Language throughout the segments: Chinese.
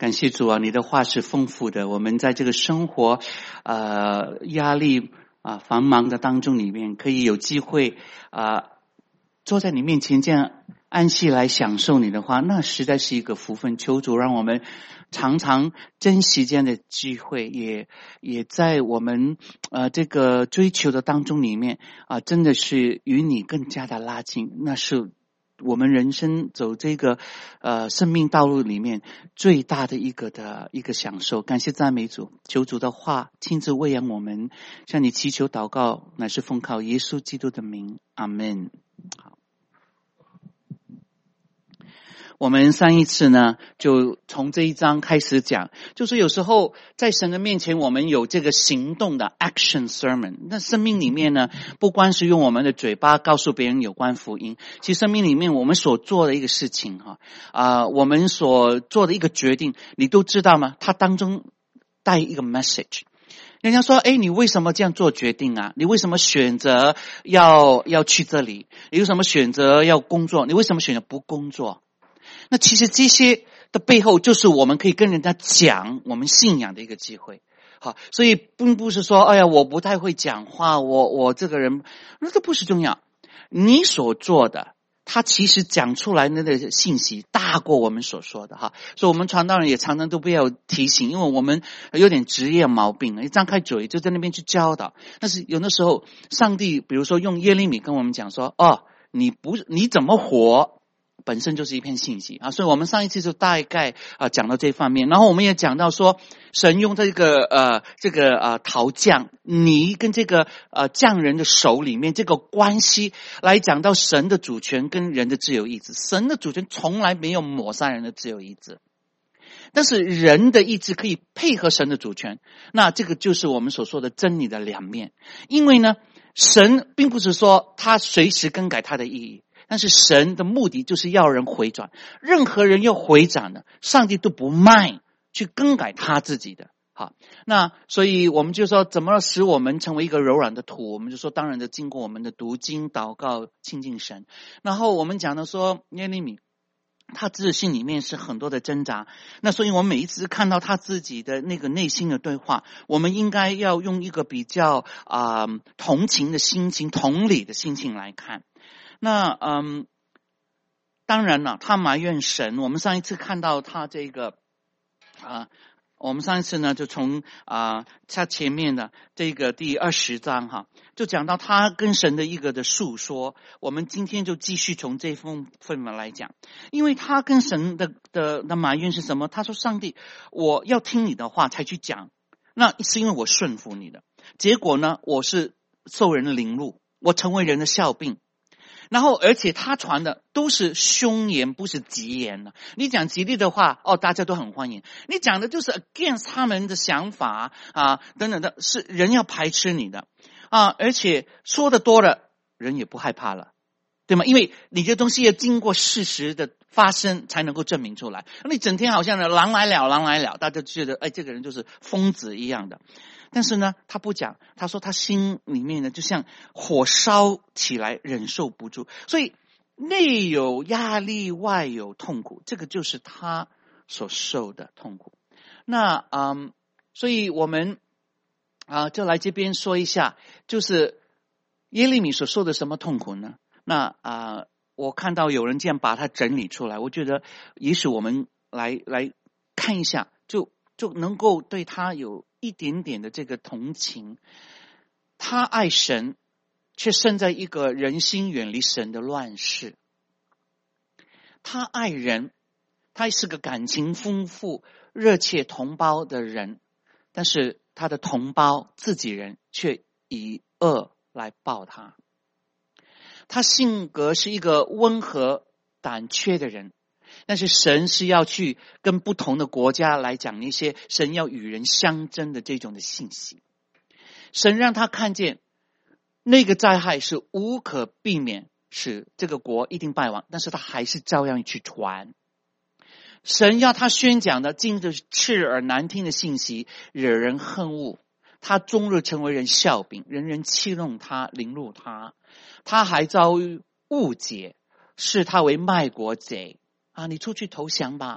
感谢主啊，你的话是丰富的。我们在这个生活压力繁忙的当中里面，可以有机会坐在你面前这样安息来享受你的话，那实在是一个福分。求主让我们常常珍惜这样的机会，也在我们这个追求的当中里面真的是与你更加的拉近，那是我们人生走这个生命道路里面最大的一个享受。感谢赞美主，求主的话亲自喂养我们，向你祈求祷告，乃是奉靠耶稣基督的名，阿们。好，我们上一次呢就从这一章开始讲，就是有时候在神的面前我们有这个行动的 action sermon。 那生命里面呢，不光是用我们的嘴巴告诉别人有关福音，其实生命里面我们所做的一个事情我们所做的一个决定，你都知道吗？它当中带一个 message。人家说你为什么这样做决定啊？你为什么选择要去这里？你为什么选择要工作？你为什么选择不工作？那其实这些的背后就是我们可以跟人家讲我们信仰的一个机会。好，所以并不是说我不太会讲话，我这个人，那都不是重要。你所做的他其实讲出来的信息大过我们所说的所以我们传道人也常常都不要提醒，因为我们有点职业毛病，一张开嘴就在那边去教导。但是有的时候上帝比如说用耶利米跟我们讲说你怎么活本身就是一篇信息所以我们上一次就大概讲到这方面。然后我们也讲到说神用这个陶匠泥跟这个匠人的手里面这个关系来讲到神的主权跟人的自由意志。神的主权从来没有抹杀人的自由意志，但是人的意志可以配合神的主权，那这个就是我们所说的真理的两面。因为呢，神并不是说他随时更改他的意义，但是神的目的就是要人回转，任何人要回转的，上帝都不卖去更改他自己的。好，那所以我们就说怎么使我们成为一个柔软的土，我们就说当然的经过我们的读经祷告亲近神。然后我们讲的说耶利米他自信里面是很多的挣扎，那所以我们每一次看到他自己的那个内心的对话，我们应该要用一个比较同情的心情同理的心情来看。那当然了，他埋怨神。我们上一次看到他这个我们上一次呢就从他前面的这个第20章就讲到他跟神的一个的诉说。我们今天就继续从这份来讲，因为他跟神的埋怨是什么？他说上帝，我要听你的话才去讲，那是因为我顺服你的，结果呢我是受人的凌辱，我成为人的笑柄。然后而且他传的都是凶言，不是吉言的。你讲吉利的话大家都很欢迎，你讲的就是 against 他们的想法等等的，是人要排斥你的而且说的多了人也不害怕了，对吗？因为你这东西要经过事实的发生才能够证明出来。你整天好像狼来了，大家觉得这个人就是疯子一样的。但是呢他不讲，他说他心里面呢就像火烧起来忍受不住，所以内有压力外有痛苦，这个就是他所受的痛苦。那所以我们就来这边说一下，就是耶利米所受的什么痛苦呢？那我看到有人这样把它整理出来，我觉得也许我们来看一下，就能够对他有一点点的这个同情。他爱神，却生在一个人心远离神的乱世。他爱人，他是个感情丰富热切同胞的人，但是他的同胞自己人却以恶来报他。他性格是一个温和胆怯的人，但是神是要去跟不同的国家来讲一些神要与人相争的这种的信息。神让他看见那个灾害是无可避免，使这个国一定败亡，但是他还是照样去传。神要他宣讲的尽是刺耳难听的信息，惹人恨恶，他终日成为人笑柄，人人欺弄他凌辱他。他还遭遇误解，视他为卖国贼你出去投降吧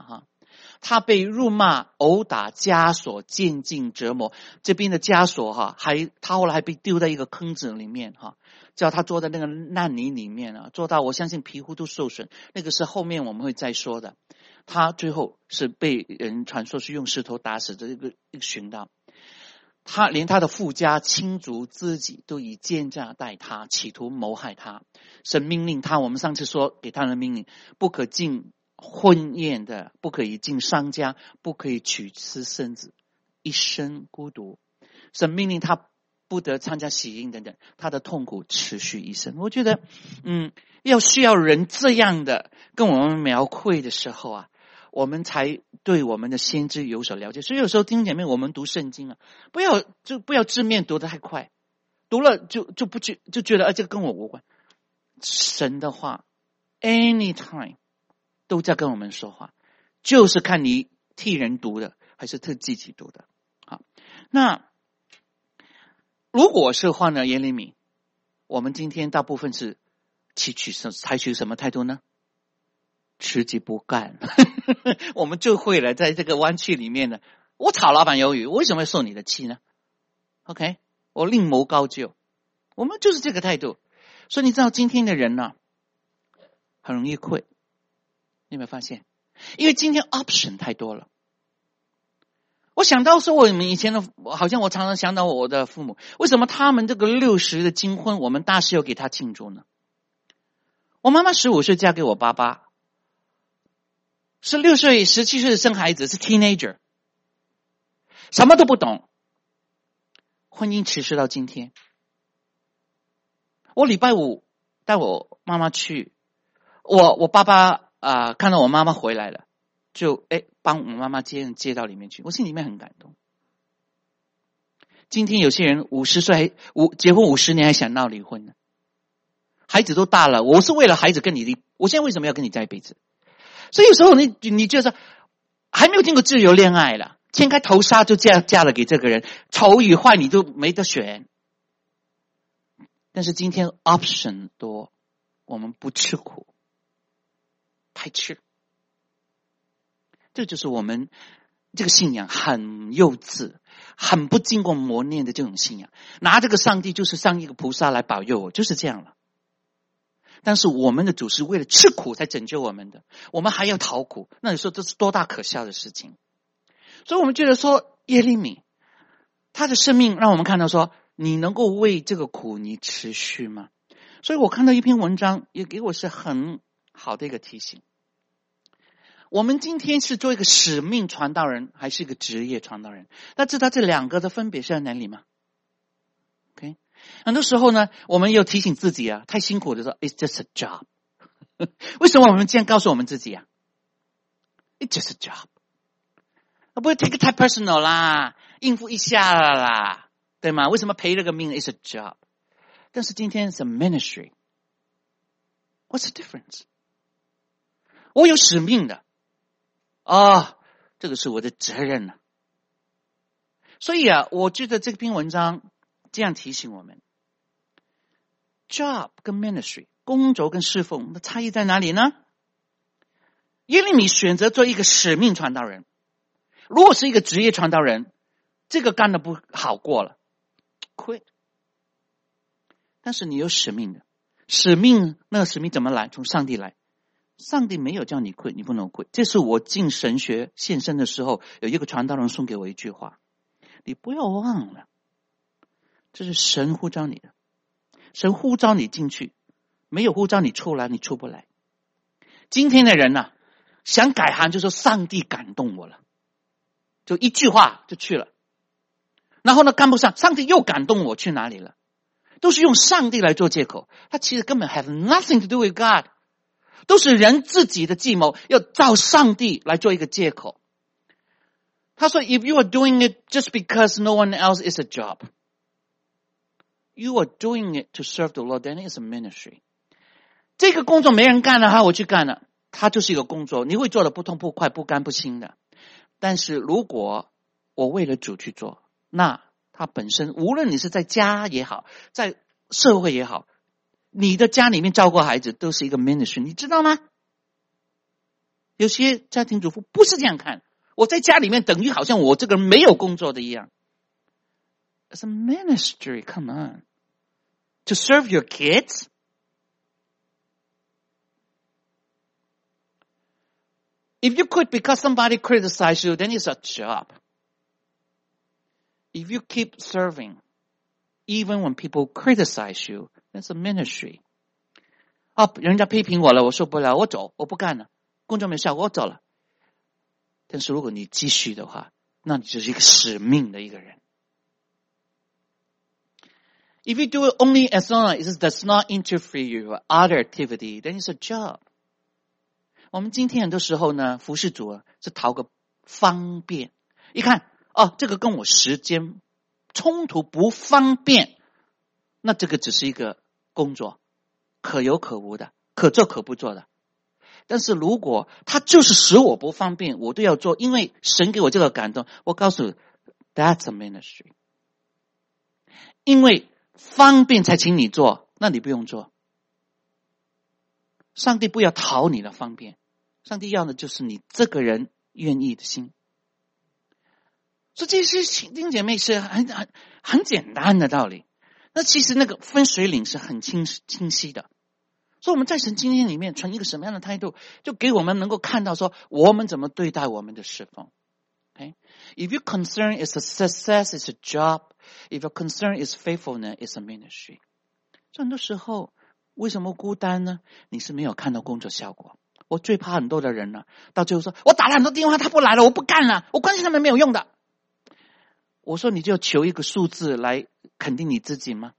他被辱骂、殴打、枷锁、监禁、折磨。这边的枷锁他后来还被丢在一个坑子里面叫他坐在那个烂泥里面坐到我相信皮肤都受损。那个是后面我们会再说的。他最后是被人传说是用石头打死的一个寻到。他连他的父家亲族自己都以奸诈待他，企图谋害他。神命令他，我们上次说给他的命令，不可进婚宴的，不可以进商家，不可以娶妻生子，一生孤独。神命令他不得参加喜宴等等，他的痛苦持续一生。我觉得需要人这样的跟我们描绘的时候我们才对我们的先知有所了解。所以有时候弟兄姐妹，我们读圣经不要字面读得太快，读了就觉得这个跟我无关。神的话 anytime 都在跟我们说话，就是看你替人读的还是替自己读的。好，那如果是换了耶利米，我们今天大部分是采取什么态度呢？吃鸡不干我们就会了，在这个弯曲里面呢，我炒老板鱿鱼，我为什么要受你的气呢？ OK， 我另谋高就，我们就是这个态度。所以你知道今天的人很容易quit，你有没有发现？因为今天 option 太多了。我想到说，我们以前的，好像我常常想到我的父母，为什么他们这个60的金婚，我们大事要给他庆祝呢？我妈妈15岁嫁给我爸爸，16岁、17岁生孩子，是 teenager， 什么都不懂，婚姻持续到今天。我礼拜五带我妈妈去，我爸爸看到我妈妈回来了，就帮我妈妈接到里面去，我心里面很感动。今天有些人50岁结婚50年还想闹离婚呢，孩子都大了，我是为了孩子跟你离，我现在为什么要跟你在一辈子？所以有时候你就是还没有经过自由恋爱了，掀开头纱就嫁了给这个人，丑与坏你都没得选。但是今天 option 多，我们不吃苦，排斥。这就是我们这个信仰很幼稚、很不经过磨练的这种信仰，拿这个上帝就是上一个菩萨来保佑我，就是这样了。但是我们的主是为了吃苦才拯救我们的，我们还要讨苦，那你说这是多大可笑的事情？所以我们觉得说耶利米他的生命让我们看到说，你能够为这个苦你持续吗？所以我看到一篇文章也给我是很好的一个提醒。我们今天是做一个使命传道人还是一个职业传道人？大家知道这两个的分别是在哪里吗？ OK， 很多时候呢我们要提醒自己太辛苦的时候 It's just a job 为什么我们这样告诉我们自己It's just a job， 不会 take it 太 personal 啦，应付一下啦，对吗？为什么赔了个命 It's a job？ 但是今天是 ministry， What's the difference？ 我有使命的这个是我的责任了。所以我觉得这篇文章这样提醒我们 job 跟 ministry 工作跟侍奉的差异在哪里呢？耶利米选择做一个使命传道人，如果是一个职业传道人，这个干得不好过了 quit。 但是你有使命的，使命那个使命怎么来？从上帝来，上帝没有叫你 quit， 你不能 quit。 这是我进神学献身的时候，有一个传道人送给我一句话，你不要忘了，这是神呼召你的，神呼召你进去，没有呼召你出来，你出不来。今天的人想改行就说上帝感动我了，就一句话就去了，然后呢干不上，上帝又感动我去哪里了，都是用上帝来做借口，他其实根本 have nothing to do with God， 都是人自己的计谋，要照上帝来做一个借口。他说 If you are doing it just because no one else is a job, you are doing it to serve the Lord, then it's a ministry。 这个工作没人干了我去干了，它就是一个工作，你会做的不痛不快不甘不辛的。但是如果我为了主去做，那它本身无论你是在家也好，在社会也好，你的家里面照顾孩子都是一个 ministry， 你知道吗？ 有些家庭主妇不是这样看，我在家里面等于好像我这个人没有工作的一样。It's a ministry, come on. To serve your kids? If you quit because somebody criticized you, then it's a job. If you keep serving, even when people criticize you, that's a ministry. 人家批评我了，我受不了，我走，我不干了，工作没效果，我走了。但是如果你继续的话，那你就是一个使命的一个人。If you do it only as long as it does not interfere with other activity, then it's a job. 我们今天很多时候呢，服侍主是讨个方便。一看，这个跟我时间冲突不方便，那这个只是一个工作，可有可无的，可做可不做的。但是如果他就是使我不方便，我都要做，因为神给我这个感动，我告诉你 ，That's a ministry。因为方便才请你做，那你不用做。上帝不要讨你的方便，上帝要的就是你这个人愿意的心。所以这些弟兄姐妹是很简单的道理，那其实那个分水岭是很清晰的。所以我们在神经验里面存一个什么样的态度，就给我们能够看到说我们怎么对待我们的侍奉。Okay? If your concern is a success, it's a job. If your concern is faithfulness, it's a ministry. 所以很多时候为什么孤单呢？你是没有看到工作效果。我最怕很多的人呢，到最后说我打了很多电话他不来了，我不干了，我关心他们没有用的。我说你就求一个数字来肯定你自己吗？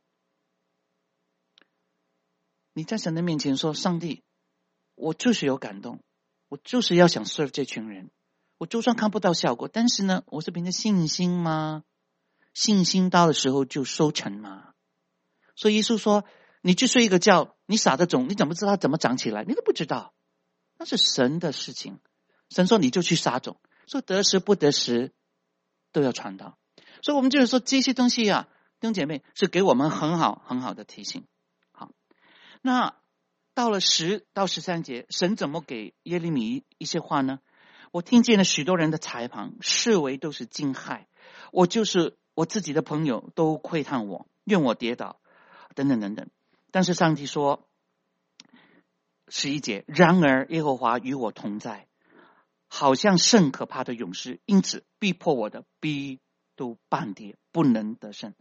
你在神的面前说，上帝，我就是有感动，我就是要想 serve 这群人，我就算看不到效果，但是呢，我是凭着信心吗？信心到的时候就收成吗？所以耶稣说，你去睡一个觉，你撒的种，你怎么知道它怎么长起来？你都不知道，那是神的事情。神说你就去撒种，说得时不得时都要传道。所以我们就是说这些东西啊，弟兄姐妹是给我们很好很好的提醒。好，那到了10到13节，神怎么给耶利米一些话呢？我听见了许多人的采访，视为都是惊骇。我就是我自己的朋友都窥探我，愿我跌倒，等等等等。但是上帝说，11节，然而耶和华与我同在，好像甚可怕的勇士，因此逼迫我的逼都半跌，不能得胜。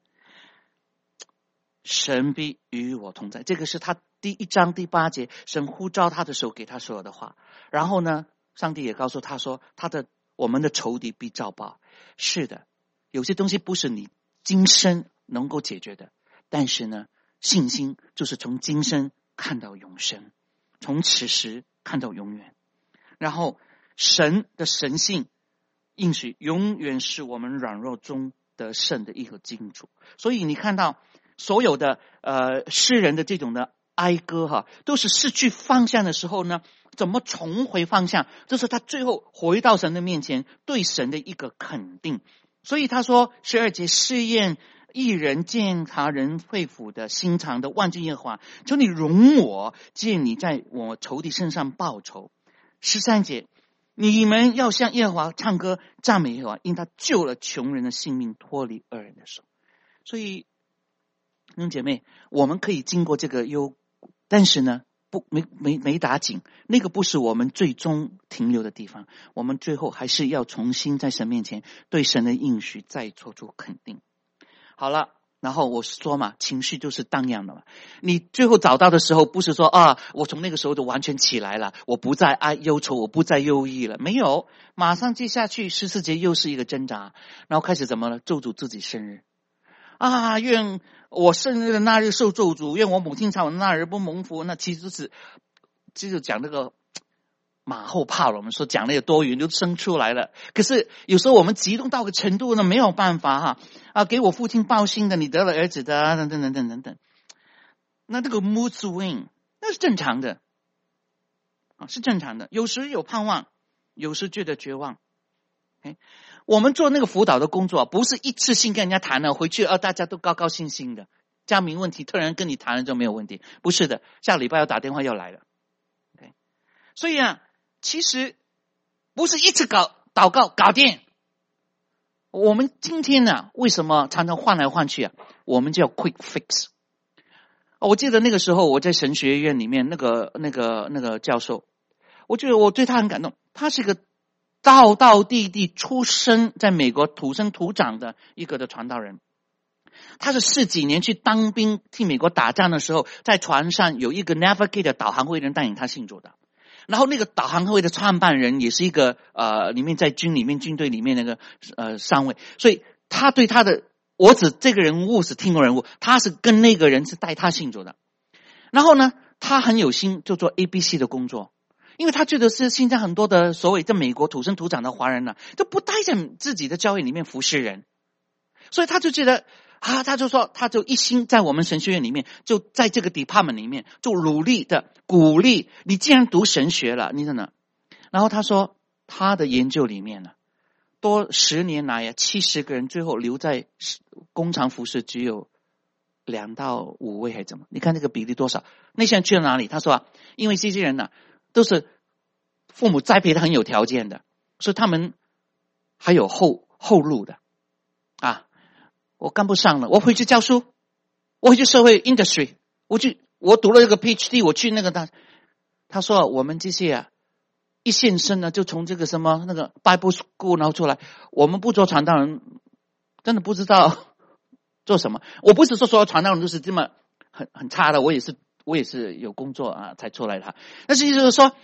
神必与我同在，这个是他第1章第8节，神呼召他的时候给他说的话。然后呢，上帝也告诉他说，我们的仇敌必遭报。是的，有些东西不是你今生能够解决的，但是呢，信心就是从今生看到永生，从此时看到永远。然后神的神性应许永远是我们软弱中得胜的一个金主。所以你看到所有的诗人的这种的哀歌都是失去方向的时候呢，怎么重回方向？这是他最后回到神的面前，对神的一个肯定。所以他说12节，试验一人见他人肺腑的心肠的万军耶和华，求你容我见你在我仇敌身上报仇。13节，你们要向耶和华唱歌赞美耶和华，因他救了穷人的性命，脱离恶人的手。所以弟兄姐妹，我们可以经过这个幽，但是呢没打紧，那个不是我们最终停留的地方，我们最后还是要重新在神面前对神的应许再做出肯定。好了，然后我说嘛，情绪就是荡漾的嘛。你最后找到的时候，不是说我从那个时候就完全起来了，我不再忧愁，我不再忧郁了，没有，马上接下去14节又是一个挣扎，然后开始怎么了？咒诅自己生日愿我生日的那日受咒诅，愿我母亲产我的那日不蒙福。那其实就是讲那个马后炮了，我们说讲那个多余就生出来了。可是有时候我们激动到个程度呢，没有办法给我父亲报信的，你得了儿子的等等等等等等。那这个 mood swing 那是正常的是正常的。有时有盼望，有时觉得绝望。我们做那个辅导的工作，不是一次性跟人家谈了回去大家都高高兴兴的，家庭问题突然跟你谈了就没有问题，不是的，下个礼拜要打电话要来了。所以其实不是一直祷告搞定。我们今天呢，为什么常常换来换去啊？我们叫 quick fix。我记得那个时候我在神学院里面，那个教授，我觉得我对他很感动。他是个道道地地出生在美国土生土长的一个的传道人。他是10几年去当兵，替美国打仗的时候，在船上有一个 Navigate 导航会人带领他信主的。然后那个导航会的创办人也是一个里面在军队里面那个上尉，所以他对他的我指这个人物是听过人物，他是跟那个人是带他信主的。然后呢，他很有心就做 ABC 的工作，因为他觉得是现在很多的所谓在美国土生土长的华人呢，都不待在自己的教会里面服侍人，所以他就觉得他就说，他就一心在我们神学院里面，就在这个 department 里面，就努力的鼓励你。既然读神学了，你在哪？然后他说，他的研究里面呢，多10年来70个人，最后留在工厂服侍只有2到5位，还是怎么？你看那个比例多少？那些人去了哪里？他说因为这些人呢，都是父母栽培的很有条件的，所以他们还有后路的啊。我干不上了，我回去教书，我回去社会 industry， 我读了这个 PhD， 我去那个他说我们这些一现身呢，就从这个什么那个 Bible School 然后出来，我们不做传道人，真的不知道做什么。我不是说所有传道人都是这么很差的，我也是有工作才出来的。但是就是说，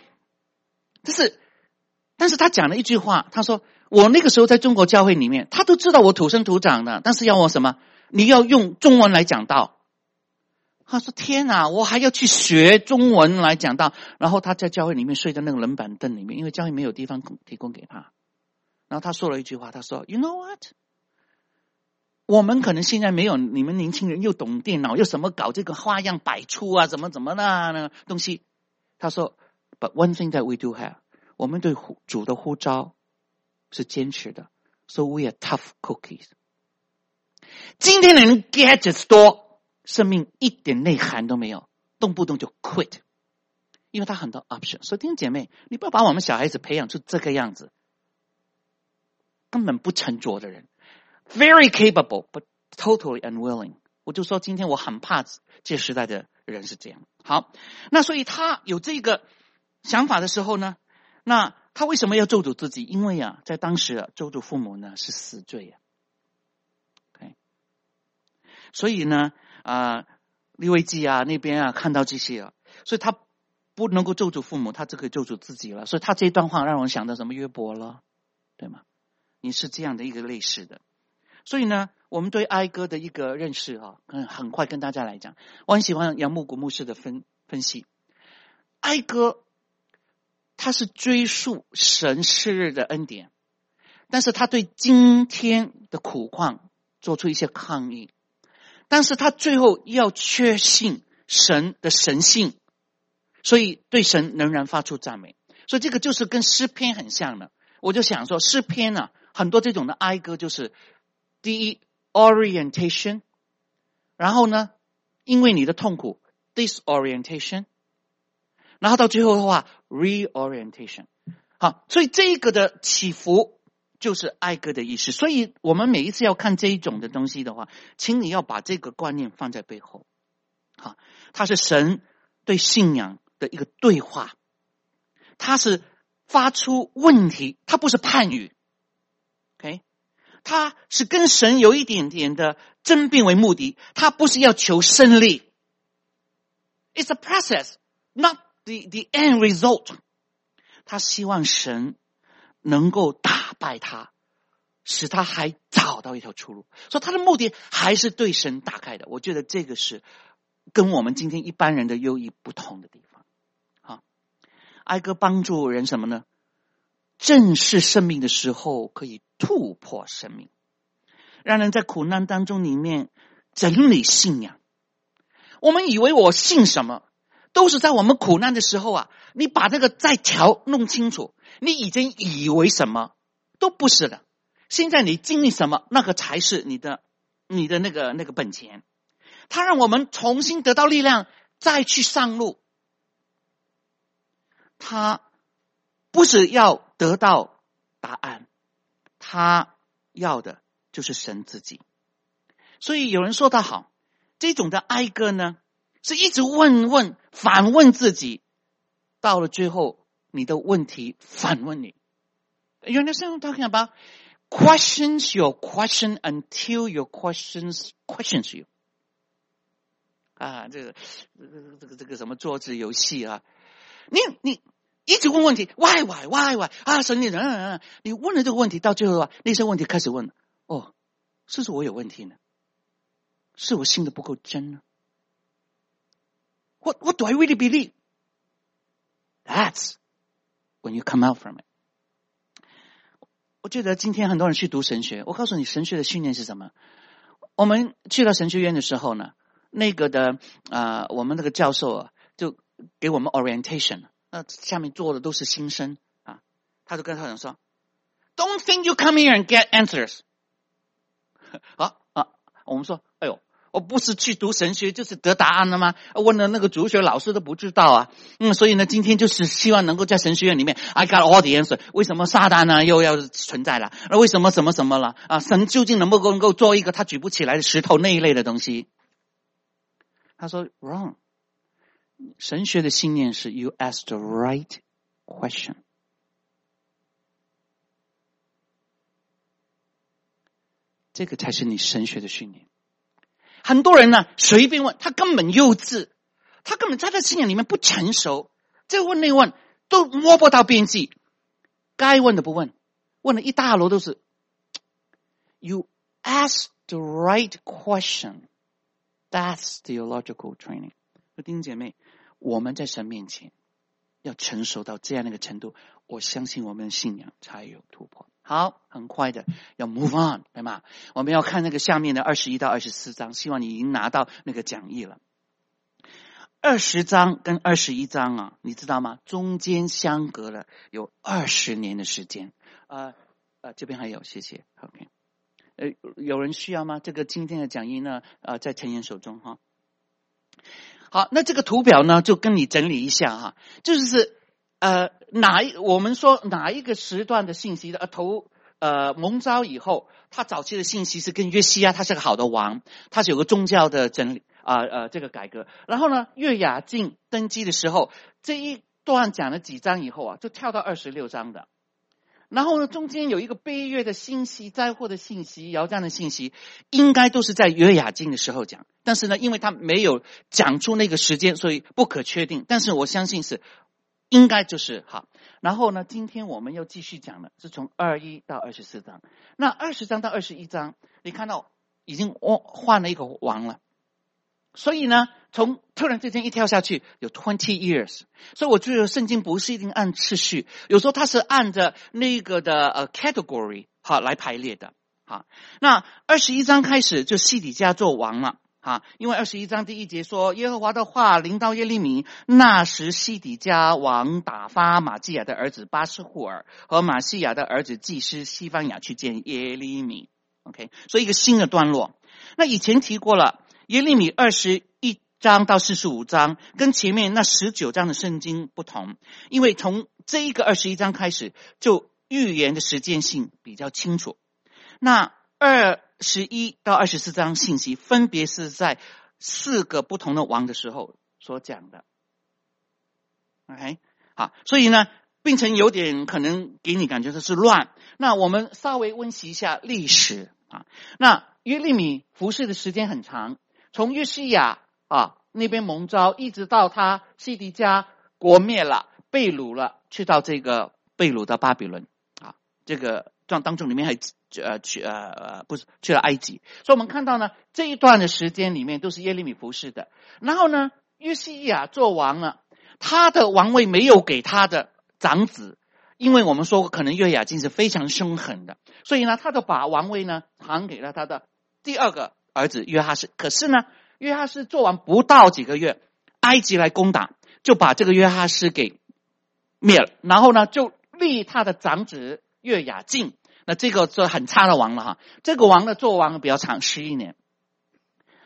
但是他讲了一句话，他说我那个时候在中国教会里面，他都知道我土生土长的，但是要我什么？你要用中文来讲道。他说天哪，我还要去学中文来讲道。然后他在教会里面睡在那个冷板凳里面，因为教会没有地方提供给他。然后他说了一句话，他说 You know what？ 我们可能现在没有你们年轻人又懂电脑，又什么搞这个花样百出啊，怎么的那个东西。他说 But one thing that we do have， 我们对主的呼召是坚持的， So we are tough cookies。 今天的人 gadgets 多，生命一点内涵都没有，动不动就 quit， 因为他很多 option。 所以弟兄姐妹，你不要把我们小孩子培养出这个样子，根本不沉着的人， very capable but totally unwilling。 我就说今天我很怕这时代的人是这样。好，那所以他有这个想法的时候呢，那他为什么要咒诅自己？因为在当时咒诅父母呢是死罪okay？ 所以呢利未记那边看到这些所以他不能够咒诅父母，他只可以咒诅自己了。所以他这一段话让我想到什么？约伯了，对吗？你是这样的一个类似的。所以呢，我们对哀歌的一个认识很快跟大家来讲。我很喜欢杨牧谷牧师的分析。哀歌他是追溯神昔日的恩典，但是他对今天的苦况做出一些抗议，但是他最后要确信神的神性，所以对神仍然发出赞美。所以这个就是跟诗篇很像的。我就想说诗篇很多这种的哀歌，就是第一 orientation， 然后呢因为你的痛苦 disorientation， 然后到最后的话 reorientation。 好，所以这个的起伏就是哀歌的意思。所以我们每一次要看这一种的东西的话，请你要把这个观念放在背后。好，它是神对信仰的一个对话，它是发出问题，它不是判语。OK， 它是跟神有一点点的争辩为目的，它不是要求胜利。It's a process, not the end result。 他希望神能够打败他，使他还找到一条出路。所以他的目的还是对神打开的。我觉得这个是跟我们今天一般人的优异不同的地方。好，哀歌帮助人什么呢？正视生命的时候可以突破生命，让人在苦难当中里面整理信仰。我们以为我信什么都是在我们苦难的时候你把这个再弄清楚，你已经以为什么都不是的。现在你经历什么，那个才是你的那个本钱。它让我们重新得到力量，再去上路。它不是要得到答案，他要的就是神自己。所以有人说得好，这种的哀歌呢，是一直反问自己，到了最后你的问题反问你。You understand what I'm talking about? Questions your question until your questions you. 这个什么桌子游戏啊？你一直问问题 ，why 啊？神你问了这个问题，到最后啊，那些问题开始问，是不是我有问题呢？是我信的不够真呢？ What do I really believe? That's when you come out from it. 我觉得今天很多人去读神学，我告诉你神学的训练是什么。我们去到神学院的时候呢，那个的我们那个教授就给我们 orientation， 下面坐的都是新生啊，他就跟他讲说 Don't think you come here and get answers. 我们说我不是去读神学就是得答案了吗？问了那个主学老师都不知道啊。所以呢，今天就是希望能够在神学院里面 I got all the answer。 为什么撒旦呢又要存在了？为什么什么了啊？神究竟能不能够做一个他举不起来的石头那一类的东西？他说 wrong。 神学的信念是 you ask the right question。 这个才是你神学的训练。很多人呢随便问，他根本幼稚，他根本在他信仰里面不成熟，这问那问都摸不到边际，该问的不问，问了一大箩都是。You ask the right question. That's theological training。 弟兄姐妹，我们在神面前要成熟到这样的一个程度，我相信我们的信仰才有突破。好，很快的要 move on， 对吗？我们要看那个下面的21到24章，希望你已经拿到那个讲义了。20章跟21章啊，你知道吗？中间相隔了有20年的时间。这边还有，谢谢。OK， 有人需要吗？这个今天的讲义呢，在陈岩手中哈。好，那这个图表呢，就跟你整理一下哈，就是我们说哪一个时段的信息蒙召以后，他早期的信息是跟约西亚他是个好的王，他是有个宗教的整理这个改革。然后呢，约雅敬登基的时候，这一段讲了几章以后就跳到26章的。然后呢，中间有一个悲乐的信息、灾祸的信息、摇战的信息，应该都是在约雅敬的时候讲。但是呢，因为他没有讲出那个时间，所以不可确定。但是我相信是应该就是好。然后呢，今天我们又继续讲了，是从21到24章。那20章到21章，你看到已经换了一个王了。所以呢，从突然之间一跳下去有20 years， 所以我觉得圣经不是一定按次序，有时候它是按着那个的category 来排列的。那21章开始就西底家做王了。因为21章第1节说，耶和华的话临到耶利米，那时西底家王打发马基亚的儿子巴斯户尔和马西亚的儿子祭司西番雅去见耶利米。OK， 所以一个新的段落。那以前提过了，耶利米21章到45章跟前面那19章的圣经不同，因为从这一个21章开始，就预言的时间性比较清楚。那21到24章信息分别是在4个不同的王的时候所讲的。OK， 好，所以呢，变成有点可能给你感觉这是乱。那我们稍微温习一下历史那耶利米服侍的时间很长，从约西亚那边蒙召，一直到他西底家国灭了，被掳了，去到这个被掳到巴比伦这个当中里面还不是去了埃及。所以我们看到呢，这一段的时间里面都是耶利米服侍的。然后呢，约西亚做王了，他的王位没有给他的长子，因为我们说过可能约雅敬是非常凶狠的，所以呢，他就把王位呢传给了他的第2个儿子约哈斯。可是呢，约哈斯做完不到几个月，埃及来攻打，就把这个约哈斯给灭了，然后呢就立他的长子约雅敬。那这个就很差的王了这个王呢做王比较长11年。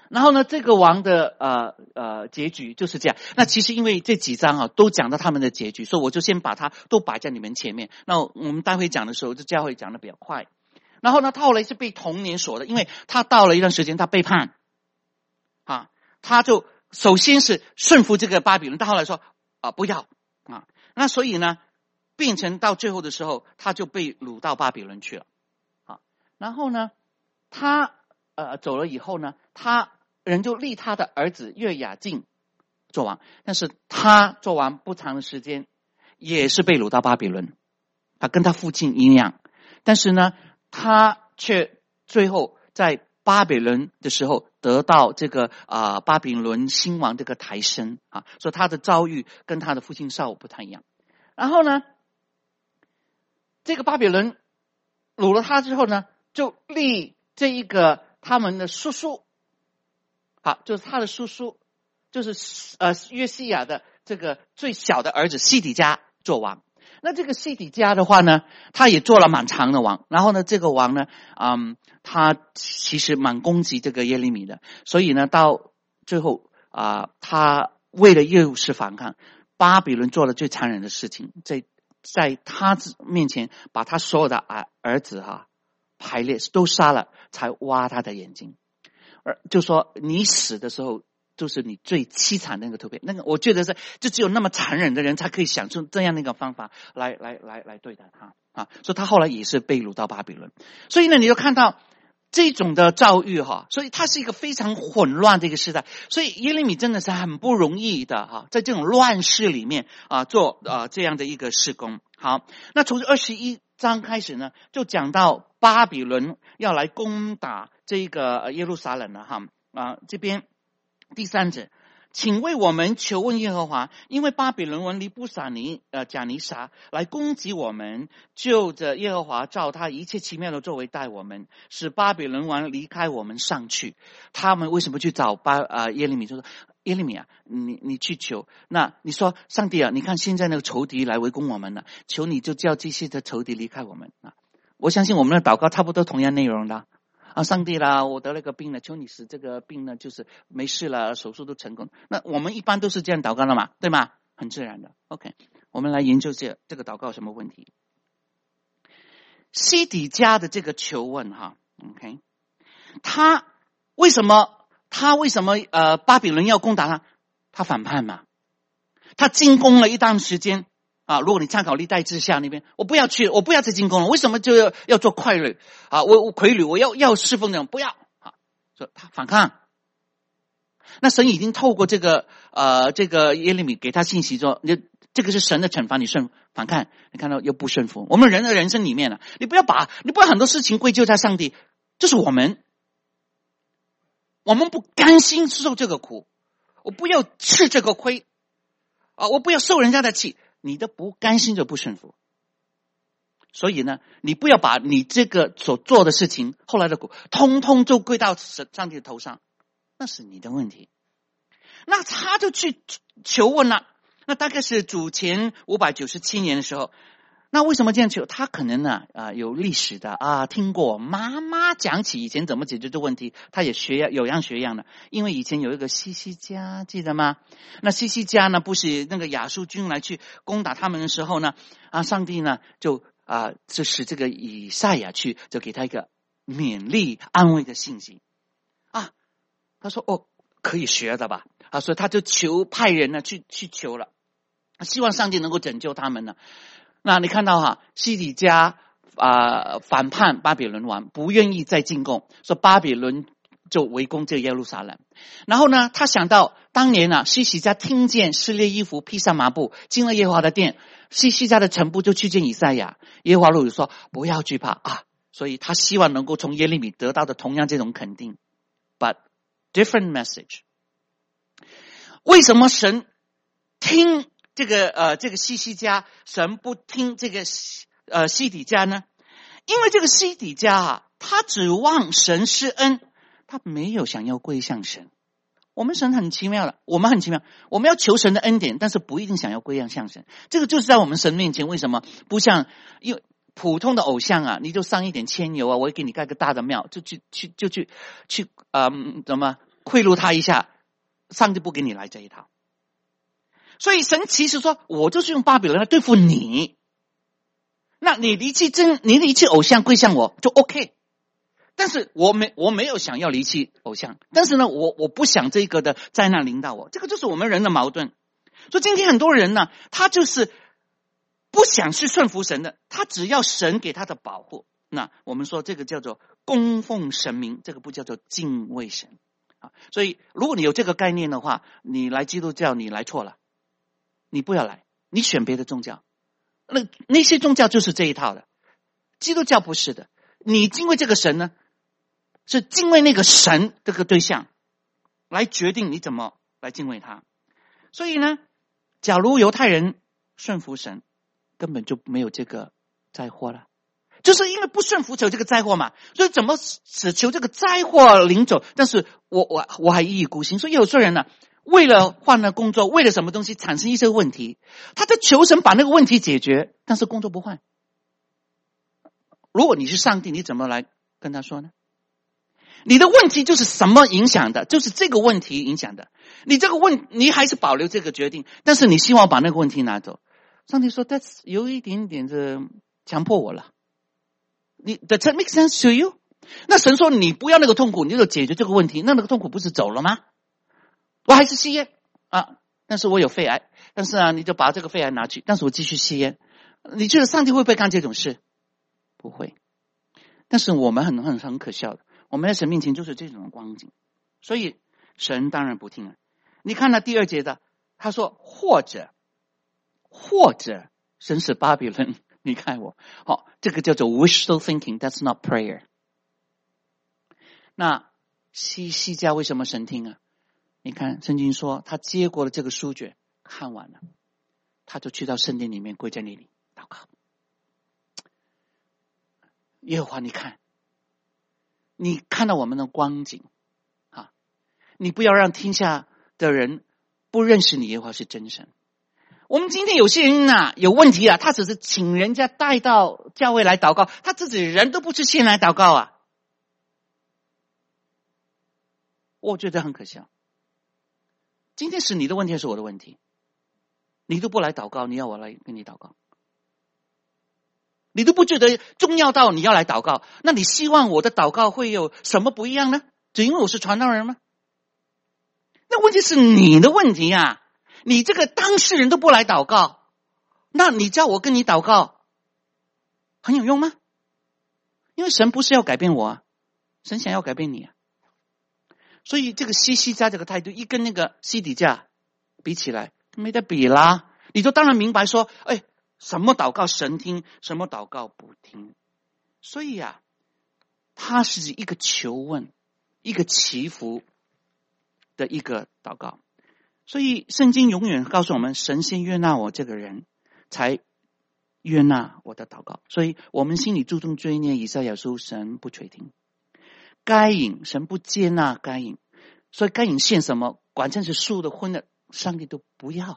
然后呢，这个王的结局就是这样。那其实因为这几章都讲到他们的结局，所以我就先把它都摆在你们前面。那我们待会讲的时候，就教会讲的比较快。然后呢，他后来是被童年锁的，因为他到了一段时间，他背叛他就首先是顺服这个巴比伦，但后来说不要那所以呢，变成到最后的时候，他就被掳到巴比伦去了然后呢，他走了以后呢，他人就立他的儿子约雅敬做王，但是他做完不长的时间，也是被掳到巴比伦跟他父亲一样，但是呢，他却最后在巴比伦的时候得到这个巴比伦兴王这个抬升所以他的遭遇跟他的父亲扫罗不太一样。然后呢，这个巴比伦掳了他之后呢，就立这一个他们的叔叔就是他的叔叔，就是约西亚的这个最小的儿子西底家做王。那这个西底家的话呢，他也做了蛮长的王，然后呢，这个王呢他其实蛮攻击这个耶利米的，所以呢到最后他为了耶路撒冷反抗，巴比伦做了最残忍的事情，在他面前把他所有的儿子排列都杀了，才挖他的眼睛，就说你死的时候就是你最凄惨的那个图片。那个我觉得就只有那么残忍的人才可以想出这样的一个方法来对待他所以他后来也是被掳到巴比伦。所以呢，你就看到这种的遭遇所以它是一个非常混乱的一个时代。所以耶利米真的是很不容易的在这种乱世里面做这样的一个事工。好，那从21章开始呢，就讲到巴比伦要来攻打这个耶路撒冷了这边第3节，请为我们求问耶和华，因为巴比伦王尼布甲尼撒来攻击我们，就着耶和华照他一切奇妙的作为待我们，使巴比伦王离开我们上去。他们为什么去找耶利米，就说耶利米你去求，那你说上帝你看现在那个仇敌来围攻我们了，求你就叫这些的仇敌离开我们我相信我们的祷告差不多同样内容的上帝啦，我得了个病了，求你使这个病呢就是没事了，手术都成功。那我们一般都是这样祷告的嘛，对吗？很自然的。 OK， 我们来研究这个祷告有什么问题。西底家的这个求问OK， 他为什么巴比伦要攻打他？他反叛嘛，他进攻了一段时间如果你参考历代志下那边，我不要去，我不要再进攻了，为什么就要做傀儡我傀儡，我要侍奉人，不要所以他反抗。那神已经透过这个耶利米给他信息说，这个是神的惩罚，你反抗，你看到又不顺服。我们人的人生里面你不要很多事情归咎在上帝，就是我们不甘心受这个苦，我不要吃这个亏我不要受人家的气，你的不甘心就不顺服。所以呢，你不要把你这个所做的事情后来的苦通通就归到上帝的头上，那是你的问题。那他就去求问了，那大概是主前597年的时候。那为什么这样求？他可能有历史的听过妈妈讲起以前怎么解决这个问题，他也有样学样的。因为以前有一个西西家，记得吗？那西西家呢，不是那个亚述军来去攻打他们的时候呢上帝呢就使这个以赛亚去，就给他一个勉励安慰的信息他说可以学的吧所以他就派人呢去求了，希望上帝能够拯救他们呢。那你看到西底家反叛巴比伦王，不愿意再进贡，说巴比伦就围攻这个耶路撒冷。然后呢，他想到当年西西家听见撕裂衣服，披上麻布，进了耶和华的殿，西西家的臣仆就去见以赛亚，耶和华如说不要惧怕所以他希望能够从耶利米得到的同样这种肯定 ，but different message。为什么神听这个西西家，神不听这个西底家呢？因为这个西底家他指望神施恩，他没有想要归向神。我们神很奇妙的，我们很奇妙，我们要求神的恩典，但是不一定想要归向神。这个就是在我们神面前，为什么不像因为普通的偶像你就上一点铅油我会给你盖个大的庙，就去怎么贿赂他一下，上帝不给你来这一套。所以神其实说，我就是用巴比伦来对付你，那你离弃偶像归向我就 OK。但是我没有想要离弃偶像，但是呢，我不想这个的灾难临到我，这个就是我们人的矛盾。所以今天很多人呢，他就是不想去顺服神的，他只要神给他的保护。那我们说这个叫做供奉神明，这个不叫做敬畏神啊。所以如果你有这个概念的话，你来基督教你来错了，你不要来，你选别的宗教。那些宗教就是这一套的，基督教不是的。你敬畏这个神呢，是敬畏那个神这个对象来决定你怎么来敬畏他。所以呢，假如犹太人顺服神，根本就没有这个灾祸了，就是因为不顺服才有这个灾祸嘛。所以怎么只求这个灾祸临走，但是我还一意孤行。所以有些人呢，为了换了工作，为了什么东西产生一些问题，他在求神把那个问题解决，但是工作不换。如果你是上帝，你怎么来跟他说呢？你的问题就是什么影响的？就是这个问题影响的。你还是保留这个决定，但是你希望把那个问题拿走。上帝说 ，That's 有一点点的强迫我了。Does that make sense to you？ 那神说你不要那个痛苦，你就解决这个问题，那个痛苦不是走了吗？我还是吸烟啊，但是我有肺癌，但是啊，你就把这个肺癌拿去，但是我继续吸烟。你觉得上帝会不会干这种事？不会。但是我们很可笑的，我们在神面前就是这种光景，所以神当然不听了。你看到第2节的，他说或者神使巴比伦离开我，这个叫做 wishful thinking， that's not prayer。 那西家为什么神听啊？你看圣经说他接过了这个书卷，看完了，他就去到圣殿里面跪在那里祷告。耶和华，你看到我们的光景啊，你不要让天下的人不认识你耶和华是真神。我们今天有些人啊有问题啊，他只是请人家带到教会来祷告，他自己人都不是先来祷告啊，我觉得很可笑。今天是你的问题还是我的问题？你都不来祷告，你要我来跟你祷告？你都不觉得重要到你要来祷告，那你希望我的祷告会有什么不一样呢？只因为我是传道人吗？那问题是你的问题啊，你这个当事人都不来祷告，那你叫我跟你祷告很有用吗？因为神不是要改变我啊，神想要改变你啊。所以这个西家这个态度一跟那个西底家比起来没得比啦。你就当然明白说，什么祷告神听，什么祷告不听。所以啊，它是一个求问，一个祈福的一个祷告。所以圣经永远告诉我们，神先悦纳我这个人，才悦纳我的祷告。所以我们心里注重追念以赛亚书，神不垂听。该隐，神不接纳该隐，所以该隐献什么，管正是素的荤的，上帝都不要。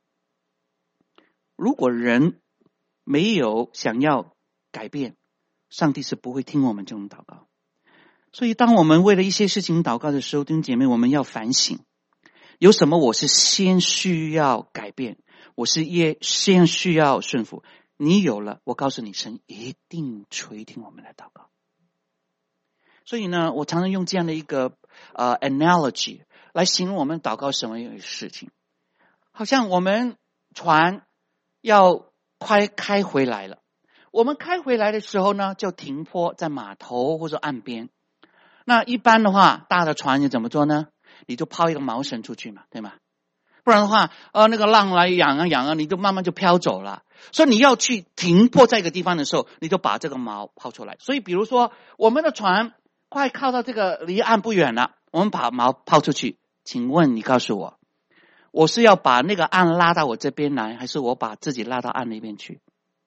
如果人没有想要改变，上帝是不会听我们这种祷告。所以当我们为了一些事情祷告的时候，弟兄姐妹，我们要反省，有什么我是先需要改变，我是先需要顺服。你有了，我告诉你，神一定垂听我们的祷告。所以呢，我常常用这样的一个analogy 来形容我们祷告什么事情。好像我们船要快开回来了，我们开回来的时候呢，就停泊在码头或者岸边。那一般的话，大的船你怎么做呢？你就抛一个锚绳出去嘛，对吗？不然的话，那个浪来扬啊，你就慢慢就飘走了。所以你要去停泊在一个地方的时候，你就把这个锚抛出来。所以比如说，我们的船快靠到这个离岸不远了，我们把锚抛出去。请问你告诉我，我是要把那个岸拉到我这边来，还是我把自己拉到岸那边去？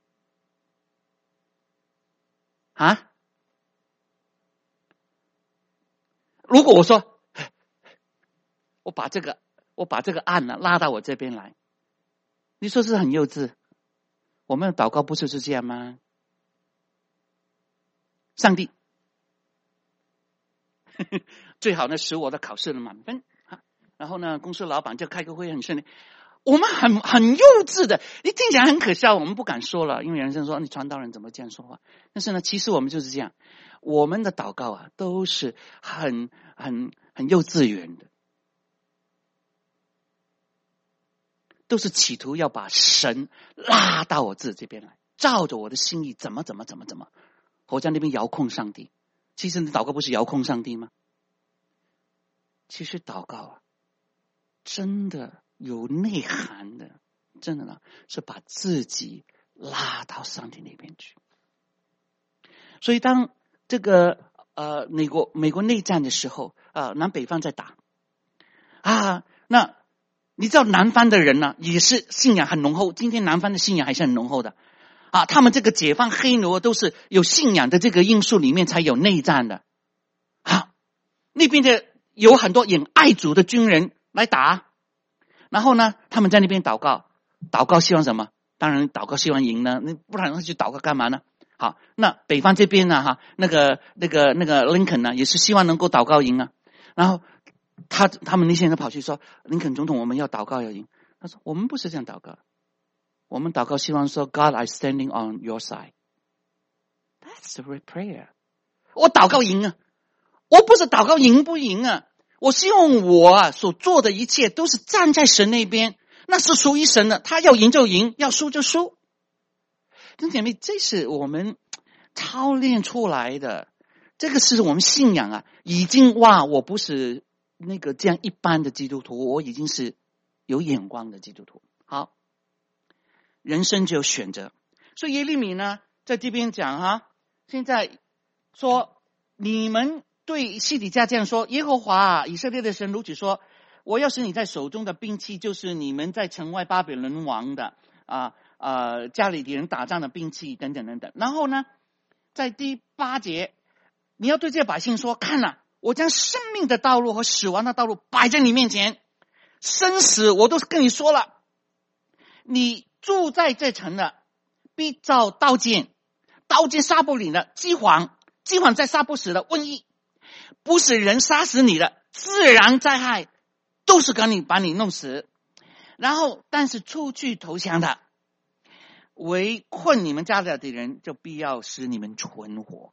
啊？如果我说我把这个岸呢拉到我这边来，你说是很幼稚？我们的祷告不就是这样吗？上帝最好呢使我的考试的满分。然后呢，公司老板就开个会很顺利。我们很幼稚的，你听起来很可笑，我们不敢说了，因为人家说你传道人怎么这样说话？但是呢，其实我们就是这样，我们的祷告啊，都是很幼稚园的，都是企图要把神拉到我自己这边来，照着我的心意怎么，我在那边遥控上帝。其实你祷告不是遥控上帝吗？其实祷告啊，真的有内涵的，真的呢是把自己拉到上帝那边去。所以当这个美国内战的时候，南北方在打那你知道南方的人呢也是信仰很浓厚，今天南方的信仰还是很浓厚的他们这个解放黑奴都是有信仰的这个因素里面才有内战的那边的有很多演爱主的军人来打，然后呢他们在那边祷告希望什么？当然祷告希望赢呢，不然去祷告干嘛呢？好，那北方这边呢那个林肯呢也是希望能够祷告赢啊，然后他们那些人跑去说林肯总统我们要祷告要赢，他说我们不是这样祷告，我们祷告希望说 God I'm standing on your side. That's the right prayer. 我祷告赢啊，我不是祷告赢不赢啊，我希望我所做的一切都是站在神那边，那是属于神的，他要赢就赢，要输就输。弟兄姐妹，这是我们操练出来的，这个是我们信仰已经我不是那个这样一般的基督徒，我已经是有眼光的基督徒。好，人生就有选择，所以耶利米呢在这边讲现在说你们对西底家这样说，耶和华以色列的神如此说，我要使你在手中的兵器，就是你们在城外巴比伦王的家里的人打仗的兵器等等等等。然后呢在第8节，你要对这些百姓说，看我将生命的道路和死亡的道路摆在你面前，生死我都跟你说了，你住在这城的必遭刀剑杀不你的，饥荒在杀不死的，瘟疫不是人杀死你的，自然灾害都是把你弄死。然后但是出去投降的，围困你们家的人，就必要使你们存活。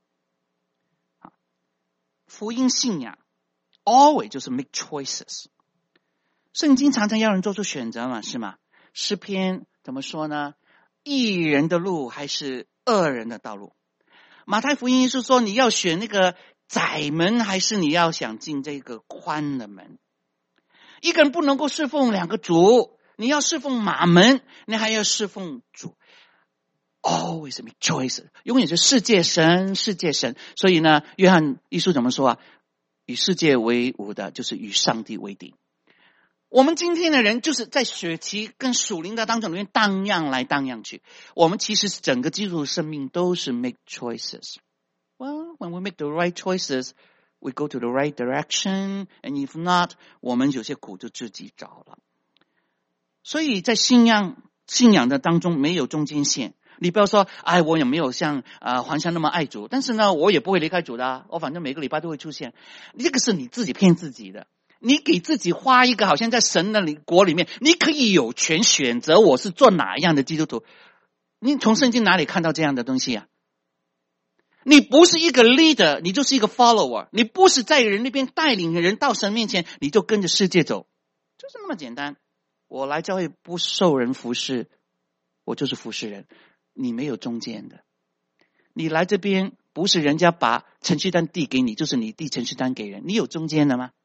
福音信仰 always 就是 make choices， 圣经常常要人做出选择嘛，是吗？诗篇怎么说呢？义人的路还是恶人的道路？马太福音是说你要选那个窄门，还是你要想进这个宽的门？一个人不能够侍奉2个主，你要侍奉马门，你还要侍奉主。Always make choices， 永远是世界神。所以呢，约翰一书怎么说与世界为伍的，就是与上帝为敌。我们今天的人就是在血气跟属灵的当中里面荡漾来荡漾去，我们其实整个基督的生命都是 make choices。 Well, when we make the right choices, we go to the right direction, and if not, 我们有些苦就自己找了。所以在信仰的当中没有中间线，你不要说我也没有像黄香那么爱主，但是呢我也不会离开主的我反正每个礼拜都会出现。这个是你自己骗自己的，你给自己画一个好像在神的国里面你可以有权选择我是做哪样的基督徒。你从圣经哪里看到这样的东西你不是一个 leader， 你就是一个 follower， 你不是在人那边带领人到神面前，你就跟着世界走，就是那么简单。我来教会不受人服侍，我就是服侍人，你没有中间的。你来这边不是人家把程序单递给你，就是你递程序单给人，你有中间的吗？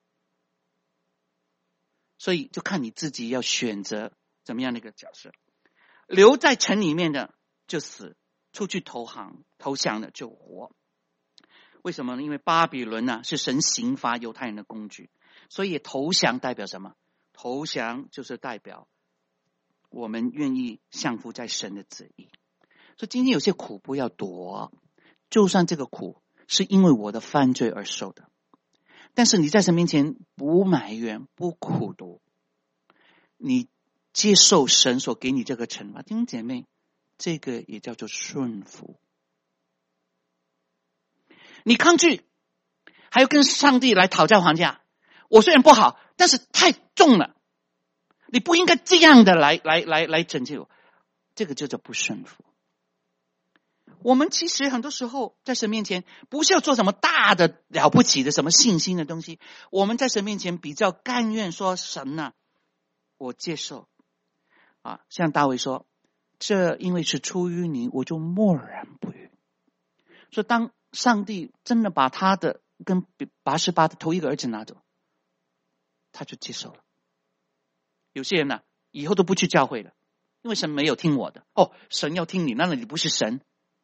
所以就看你自己要选择怎么样的一个角色。留在城里面的就死，出去投降的就活。为什么呢？因为巴比伦是神刑罚犹太人的工具，所以投降代表什么？投降就是代表我们愿意降服在神的旨意。所以今天有些苦不要躲，就算这个苦是因为我的犯罪而受的，但是你在神面前不埋怨不苦读，你接受神所给你这个惩罚。弟兄姐妹，这个也叫做顺服。你抗拒还要跟上帝来讨价还价。我虽然不好，但是太重了，你不应该这样的来拯救我，这个就叫不顺服。我们其实很多时候在神面前不是要做什么大的了不起的什么信心的东西，我们在神面前比较甘愿说，神啊，我接受啊，像大卫说，这因为是出于你，我就默然不语。所以当上帝真的把他的跟拔示巴的头一个儿子拿走，他就接受了。有些人呢，以后都不去教会了，因为神没有听我的。哦，神要听你，那你不是神。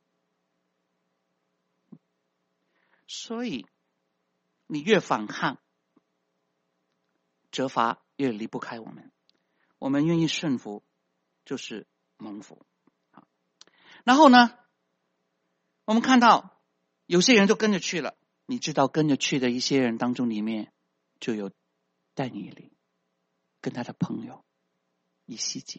所以你越反抗，责罚越离不开我们。我们愿意顺服，就是蒙福。然后呢，我们看到有些人就跟着去了。你知道跟着去的一些人当中里面，就有但以理跟他的朋友以西结。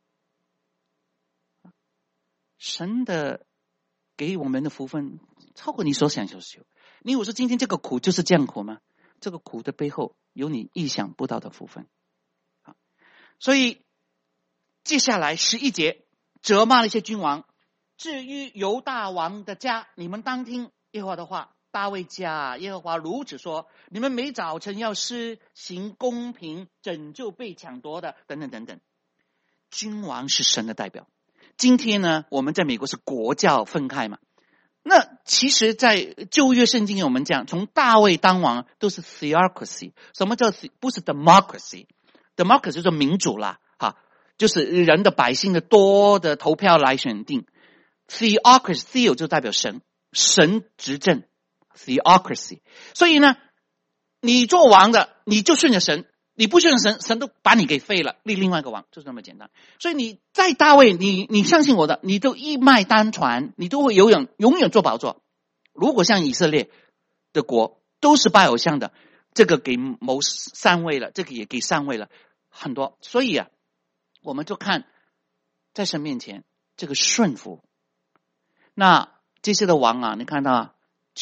神的给我们的福分超过你所想所求。你我说今天这个苦就是这样苦吗？这个苦的背后有你意想不到的福分。所以接下来11节责骂了一些君王，至于犹大王的家，你们当听耶和华的话。大卫家，耶和华如此说，你们每早晨要施行公平，拯救被抢夺的，等等等等。君王是神的代表。今天呢，我们在美国是国教分开嘛，那其实在旧约圣经我们讲，从大卫当王都是 theocracy。 什么叫不是 democracy？ democracy 就是民主啦，就是人的百姓的多的投票来选定。 theocracy theo 就代表神，神执政 theocracy。 所以呢，你做王的你就顺着神，你不顺着神，神都把你给废了，立另外一个王，就是那么简单。所以你在大卫，你相信我的，你都一脉单传，你都会永远做宝座。如果像以色列的国都是拜偶像的，这个给谋上位了，这个也给上位了很多。所以啊，我们就看在神面前这个顺服。那这些的王啊，你看到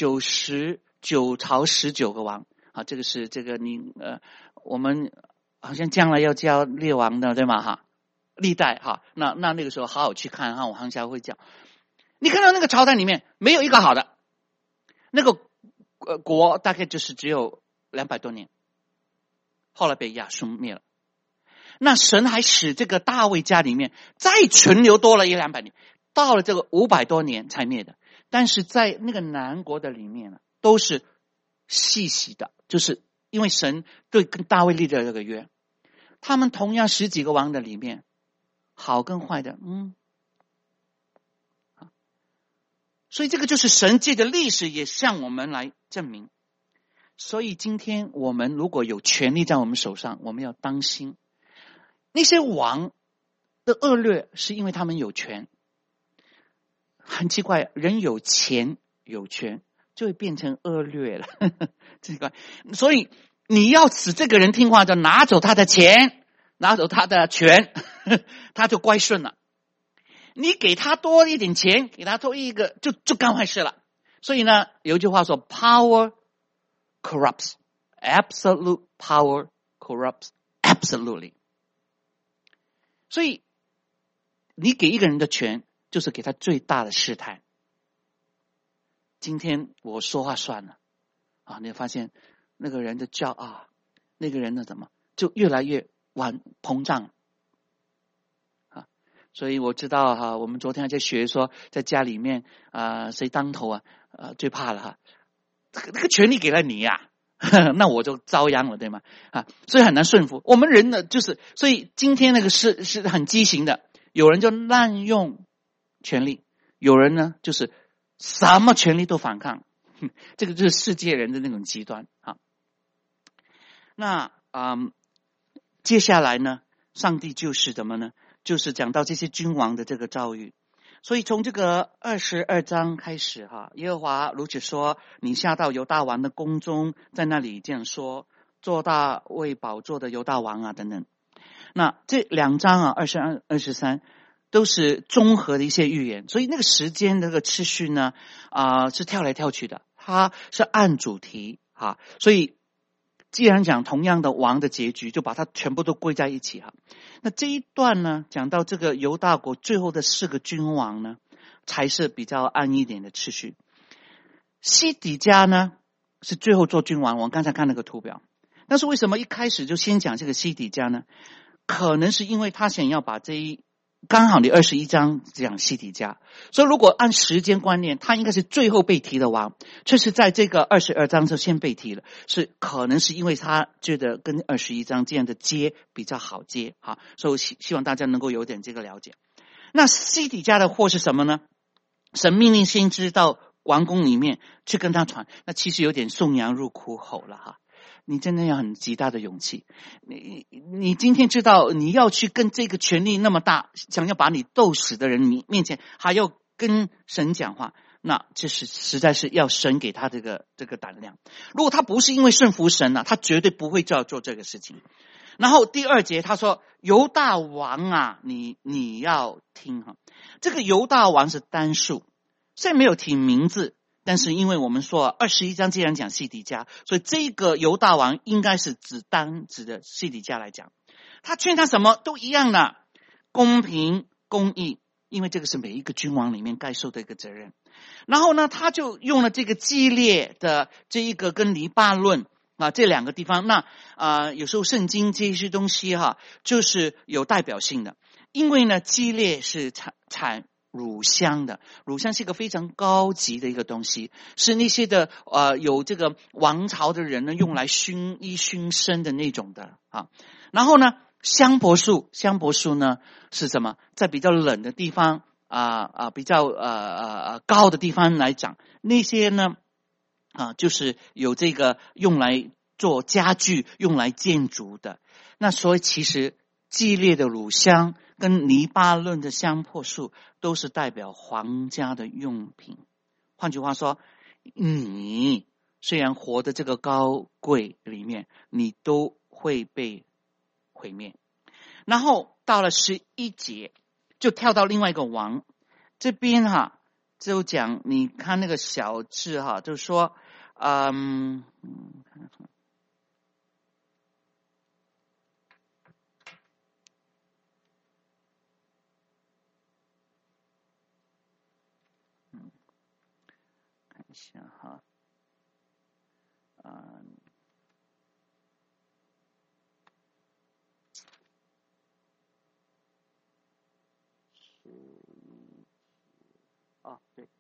9朝19个王啊，这个是这个我们好像将来要教列王的，对吗？历代那个时候好好去看我航侠会讲。你看到那个朝代里面没有一个好的，那个国大概就是只有200多年，后来被亚述灭了。那神还使这个大卫家里面再存留多了100-200年，到了这个500多年才灭的。但是在那个南国的里面呢，都是细细的，就是因为神对跟大卫立的这个约。他们同样10几个王的里面，好跟坏的，所以这个就是神借的历史也向我们来证明。所以今天我们如果有权力在我们手上，我们要当心。那些王的恶劣是因为他们有权。很奇怪，人有钱有权就会变成恶劣了，奇怪。所以你要使这个人听话，就拿走他的钱，拿走他的权，他就乖顺了。你给他多一点钱，给他多一个，就干坏事了。所以呢，有一句话说 power corrupts， absolute power corrupts absolutely。 所以你给一个人的权，就是给他最大的试探。今天我说话算了你发现那个人的骄傲，那个人的怎么就越来越膨胀所以我知道我们昨天还在学说，在家里面谁当头最怕了那个权利给了你那我就遭殃了，对吗？所以很难顺服。我们人呢，就是所以今天那个是很畸形的，有人就滥用权力，有人呢就是什么权力都反抗，这个就是世界人的那种极端那接下来呢，上帝就是怎么呢？就是讲到这些君王的这个遭遇。所以从这个22章开始耶和华如此说，你下到犹大王的宫中，在那里这样说，坐大卫宝座的犹大王等等。那这2章22、23都是综合的一些预言，所以那个时间那个次序呢是跳来跳去的，它是按主题啊。所以既然讲同样的王的结局，就把它全部都归在一起哈。那这一段呢，讲到这个犹大国最后的4个君王呢，才是比较按一点的次序。西底家呢是最后做君王，我刚才看那个图表。但是为什么一开始就先讲这个西底家呢？可能是因为他想要把刚好你21章讲西底家，所以如果按时间观念，他应该是最后被提的王，却是在这个22章就先被提了，可能是因为他觉得跟21章这样的接比较好接，好，所以我希望大家能够有点这个了解。那西底家的祸是什么呢？神命令先知到王宫里面去跟他传，那其实有点送羊入虎口了哈。你真的要很极大的勇气，你今天知道你要去跟这个权力那么大，想要把你斗死的人面前还要跟神讲话，那这是实在是要神给他这个胆量。如果他不是因为顺服神他绝对不会做这个事情。然后第2节他说犹大王啊，你要听哈，这个犹大王是单数，虽然没有提名字，但是因为我们说21章既然讲西底家，所以这个犹大王应该是单指的西底家来讲。他劝他什么都一样的，公平公义，因为这个是每一个君王里面该受的一个责任。然后呢，他就用了这个基列的这一个跟黎巴嫩这2个地方。那有时候圣经这些东西就是有代表性的，因为呢基列是产乳香的，乳香是一个非常高级的一个东西，是那些的有这个王朝的人呢用来熏衣熏身的那种的然后呢香柏树呢是什么？在比较冷的地方比较高的地方来长，那些呢就是有这个用来做家具、用来建筑的。那所以其实基列的乳香跟黎巴嫩的香柏树都是代表皇家的用品。换句话说，你虽然活的这个高贵里面，你都会被毁灭。然后到了11节就跳到另外一个王这边就讲，你看那个小字就是说看一下对，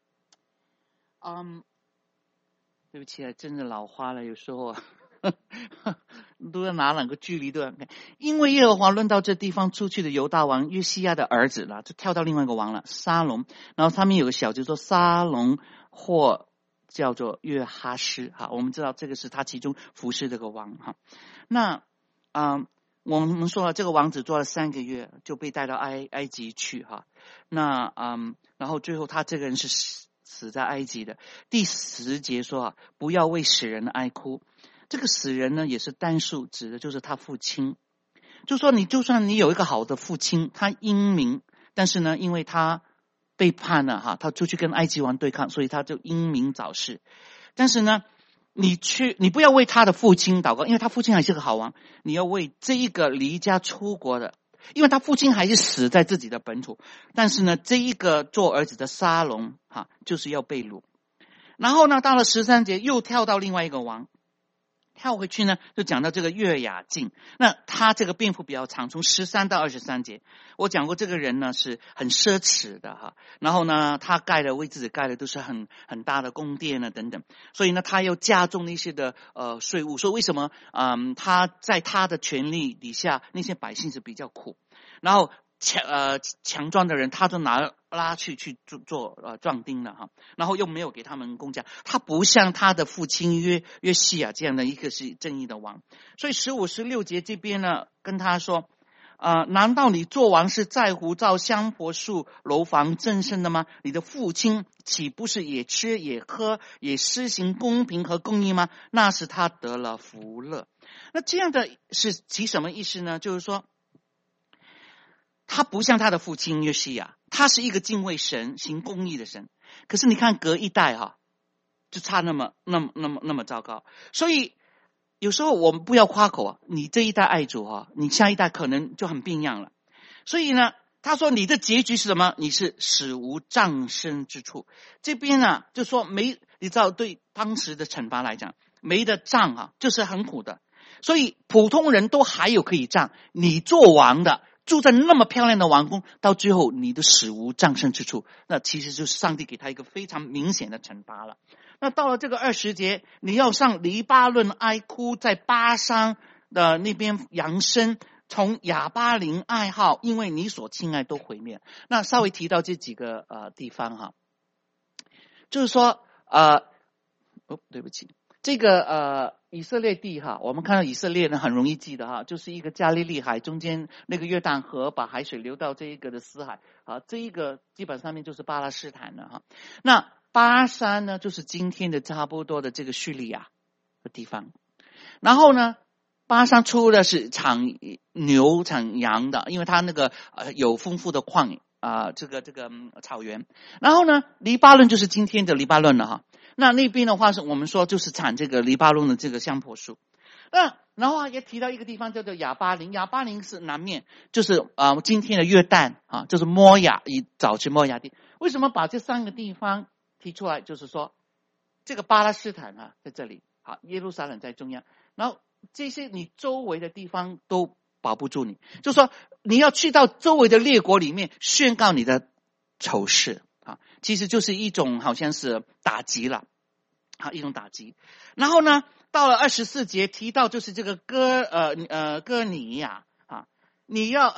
对不起真的老花了，有时候都要拿两个距离都要看。因为耶和华论到这地方出去的犹大王约西亚的儿子了，就跳到另外一个王了，沙龙。然后他们有个小就说沙龙或叫做约哈斯我们知道这个是他其中服侍这个王那我们说了，这个王子做了3个月就被带到埃及去那然后最后他这个人是死在埃及的。第10节说不要为死人哀哭。这个死人呢也是单数，指的就是他父亲。就说就算你有一个好的父亲，他英明，但是呢因为他背叛了他出去跟埃及王对抗，所以他就英明早逝。但是呢你不要为他的父亲祷告，因为他父亲还是个好王，你要为这一个离家出国的，因为他父亲还是死在自己的本土，但是呢这一个做儿子的沙龙就是要被掳。然后呢到了13节又跳到另外一个王，跳回去呢就讲到这个约雅敬。那他这个篇幅比较长，从13到23节。我讲过这个人呢是很奢侈的然后呢他为自己盖的都是很大的宫殿等等，所以呢他又加重那些的税务。所以为什么他在他的权力底下，那些百姓是比较苦，然后强壮的人他都拉去做壮丁了然后又没有给他们公家。他不像他的父亲约西亚这样的一个是正义的王。所以15、16节这边呢跟他说难道你做王是在乎造香柏树楼房正盛的吗？你的父亲岂不是也吃也喝也施行公平和公义吗？那是他得了福乐。那这样的是其什么意思呢？就是说他不像他的父亲约西亚，他是一个敬畏神行公义的神。可是你看隔一代就差那么糟糕。所以有时候我们不要夸口啊，你这一代爱主啊，你下一代可能就很变样了。所以呢，他说你的结局是什么？你是死无葬身之处。这边呢就说你知道对当时的惩罚来讲，没得葬啊，就是很苦的。所以普通人都还有可以葬，你做王的住在那么漂亮的王宫，到最后你的死无葬身之处，那其实就是上帝给他一个非常明显的惩罚了。那到了这个20节，你要上黎巴嫩哀哭，在巴珊的那边扬声，从亚巴琳哀号，因为你所亲爱都毁灭。那稍微提到这几个地方哈，就是说对不起，这个以色列地哈，我们看到以色列呢很容易记得哈，就是一个加利利海中间那个约旦河把海水流到这一个的死海啊，这一个基本上面就是巴勒斯坦了哈。那巴珊呢就是今天的差不多的这个叙利亚的地方，然后呢巴珊出的是产牛产羊的，因为它那个有丰富的矿这个草原。然后呢黎巴嫩就是今天的黎巴嫩了哈。那边的话是我们说就是产这个黎巴嫩的这个香柏树。然后也提到一个地方叫做亚巴琳，亚巴琳是南面，就是今天的约旦啊，就是摩亚，早期摩亚地。为什么把这3个地方提出来？就是说这个巴勒斯坦在这里，好，耶路撒冷在中央，然后这些你周围的地方都保不住你，就是说你要去到周围的列国里面宣告你的仇视啊，其实就是一种好像是打击了，好，一种打击。然后呢到了24节提到就是这个哥尼亚啊，你要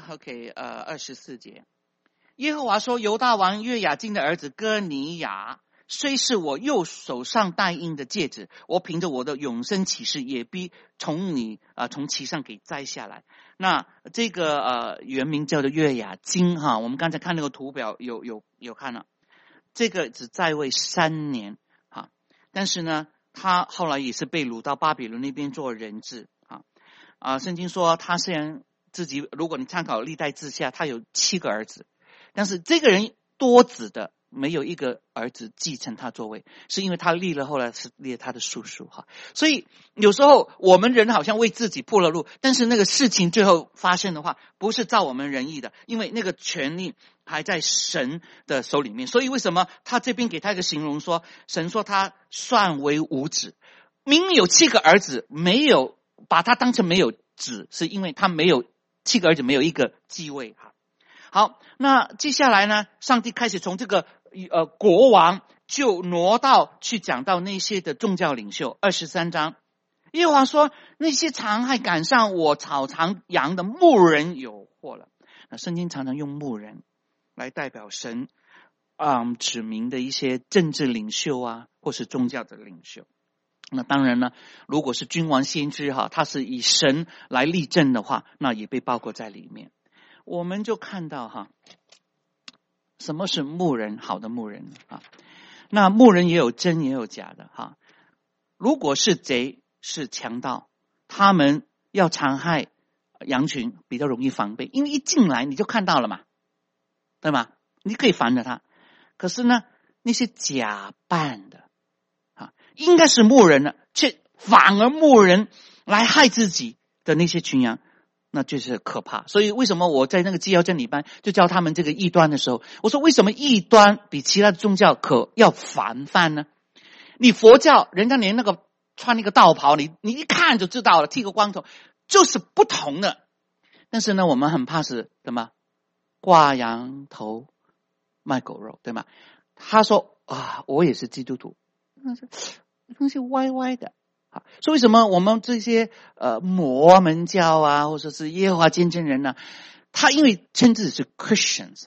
24节，耶和华说，犹大王约雅斤的儿子哥尼亚，虽是我右手上戴印的戒指，我凭着我的永生启示，也必从其上给摘下来。那这个原名叫做约雅斤哈，我们刚才看那个图表有看了，这个只在位3年哈，但是呢他后来也是被掳到巴比伦那边做人质圣经说他虽然自己，如果你参考历代志下，他有7个儿子，但是这个人多子的，没有一个儿子继承他座位，是因为他后来是立他的叔叔哈。所以有时候我们人好像为自己铺了路，但是那个事情最后发生的话，不是照我们人意的，因为那个权力还在神的手里面。所以为什么他这边给他一个形容说，神说他算为无子，明明有7个儿子，没有把他当成没有子，是因为他没有7个儿子，没有一个继位哈。好，那接下来呢，上帝开始从这个国王就挪到去讲到那些的宗教领袖。23章耶和华说，那些残害赶上我草场羊的牧人有祸了。那圣经常常用牧人来代表神指明的一些政治领袖或是宗教的领袖。那当然呢，如果是君王先知他是以神来立政的话，那也被包括在里面。我们就看到什么是牧人，好的牧人那牧人也有真也有假的如果是贼是强盗，他们要残害羊群比较容易防备，因为一进来你就看到了嘛，对吗？你可以防着他。可是呢，那些假扮的应该是牧人的，却反而牧人来害自己的那些群羊，那就是可怕。所以为什么我在那个基要真理班就教他们这个异端的时候，我说为什么异端比其他的宗教要防范呢？你佛教人家连那个穿那个道袍，你一看就知道了，剃个光头就是不同的。但是呢我们很怕是什么？挂羊头卖狗肉，对吗？他说我也是基督徒，东西歪歪的所以为什么我们这些摩门教或者是耶和华见证人他因为称自己是 Christians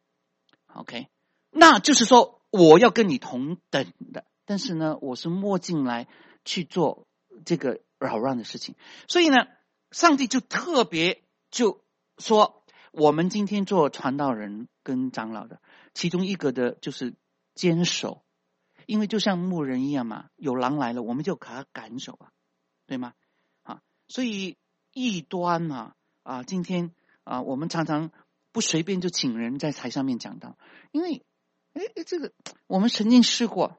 OK， 那就是说我要跟你同等的，但是呢我是摸进来去做这个扰乱的事情。所以呢上帝就特别就说，我们今天做传道人跟长老的，其中一个的就是坚守，因为就像牧人一样嘛，有狼来了我们就给他赶走对吗？所以异端今天我们常常不随便就请人在台上面讲到，因为这个我们曾经试过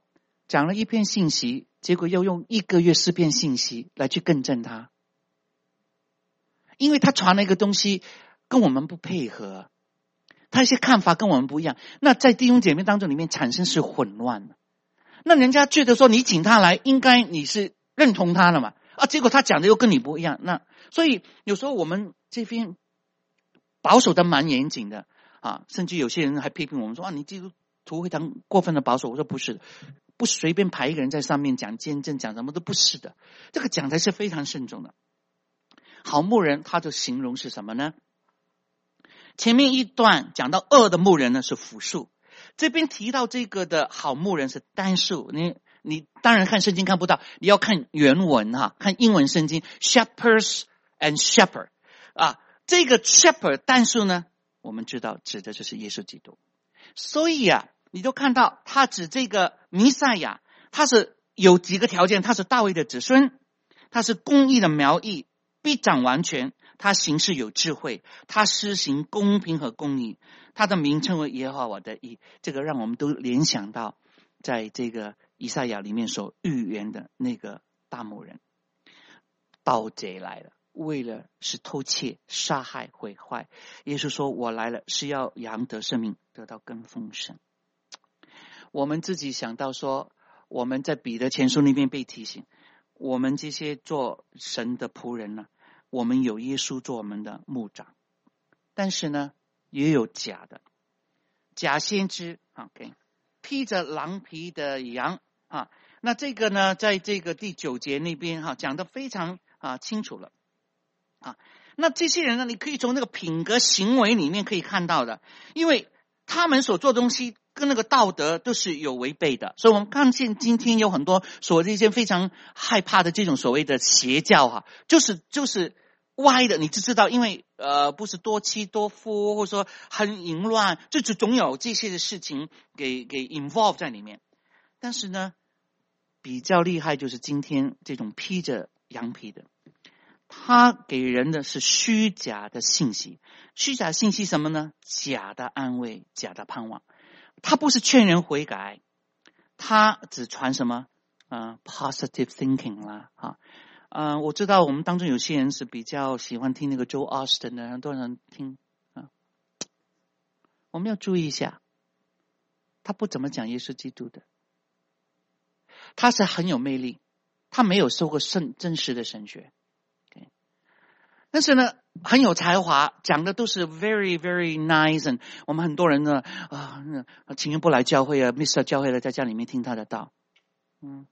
讲了一篇信息，结果要用1个月4篇信息来去更正他，因为他传了一个东西跟我们不配合，他一些看法跟我们不一样，那在弟兄姐妹当中里面产生是混乱的。那人家觉得说你请他来，应该你是认同他了嘛？结果他讲的又跟你不一样，那所以有时候我们这边保守的蛮严谨的甚至有些人还批评我们说你基督徒会当过分的保守。我说不是的，不随便排一个人在上面讲见证，讲什么都不是的，这个讲才是非常慎重的。好牧人他的形容是什么呢？前面一段讲到恶的牧人呢是复数，这边提到这个的好牧人是单数。你当然看圣经看不到，你要看原文看英文圣经 shepherds and shepherd 这个 shepherd 单数呢，我们知道指的就是耶稣基督。所以你都看到他指这个弥赛亚，他是有几个条件，他是大卫的子孙，他是公义的苗裔，必长完全，他行事有智慧，他施行公平和公义，他的名称为耶和华我的义。这个让我们都联想到在这个以赛亚里面所预言的那个大牧人。盗贼来了，为了是偷窃杀害毁坏，耶稣说我来了是要扬得生命，得到更丰盛。我们自己想到说，我们在彼得前书那边被提醒，我们这些做神的仆人呢，我们有耶稣做我们的牧长，但是呢也有假先知披着狼皮的羊那这个呢在这个第9节那边讲得非常清楚了那这些人呢，你可以从那个品格行为里面可以看到的，因为他们所做的东西跟那个道德都是有违背的。所以我们看见今天有很多所谓的一些非常害怕的这种所谓的邪教就是歪的，你就知道，因为不是多妻多夫，或者说很淫乱，就总有这些的事情给 involve 在里面。但是呢比较厉害就是今天这种披着羊皮的，他给人的是虚假的信息。虚假信息什么呢？假的安慰，假的盼望。他不是劝人悔改，他只传什么positive thinking 啦我知道我们当中有些人是比较喜欢听那个 Joel Austin 的，很多人听我们要注意一下，他不怎么讲耶稣基督的，他是很有魅力，他没有受过真实的神学但是呢很有才华，讲的都是 very very nice and 我们很多人呢情愿不来教会miss 教会了，在家里面听他的道You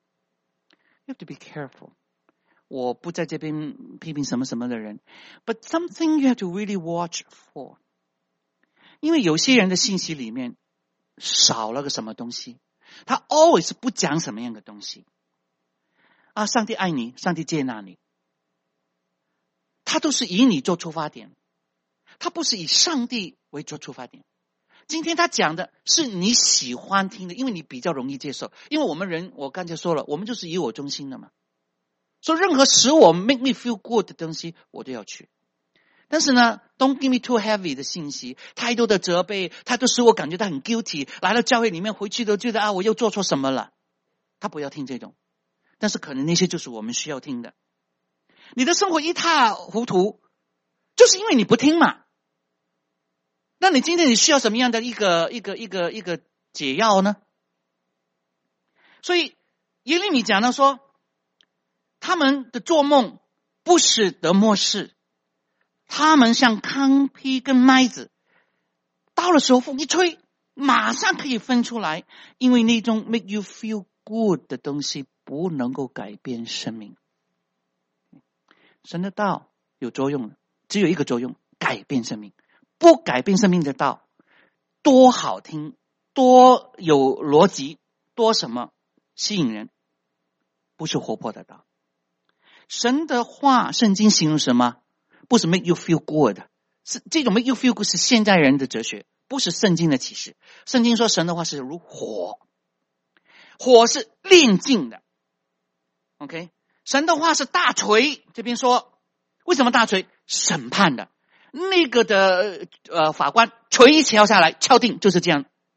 have to be careful。我不在这边批评什么什么的人 but something you have to really watch for， 因为有些人的信息里面少了个什么东西，他 always 不讲什么样的东西上帝爱你，上帝接纳你，他都是以你做出发点，他不是以上帝为做出发点。今天他讲的是你喜欢听的，因为你比较容易接受，因为我们人我刚才说了，我们就是以我中心的嘛，所以任何使我 make me feel good 的东西我都要去。但是呢 don't give me too heavy 的信息，太多的责备，他都使我感觉到很 guilty， 来了教会里面回去都觉得我又做错什么了，他不要听这种。但是可能那些就是我们需要听的。你的生活一塌糊涂，就是因为你不听嘛。那你今天你需要什么样的一个解药呢？所以耶利米讲到说，他们的做梦不使得末世，他们像糠秕跟麦子，到了时候风一吹，马上可以分出来，因为那种 make you feel good 的东西不能够改变生命。神的道有作用的，只有一个作用，改变生命。不改变生命的道，多好听，多有逻辑，多什么吸引人，不是活泼的道。神的话，圣经形容什么？不是 make you feel good， 是这种 make you feel good 是现代人的哲学，不是圣经的启示。圣经说神的话是如火，火是炼净的。OK， 神的话是大锤，这边说为什么大锤？审判的。那个的法官锤一敲下来，敲定就是这样。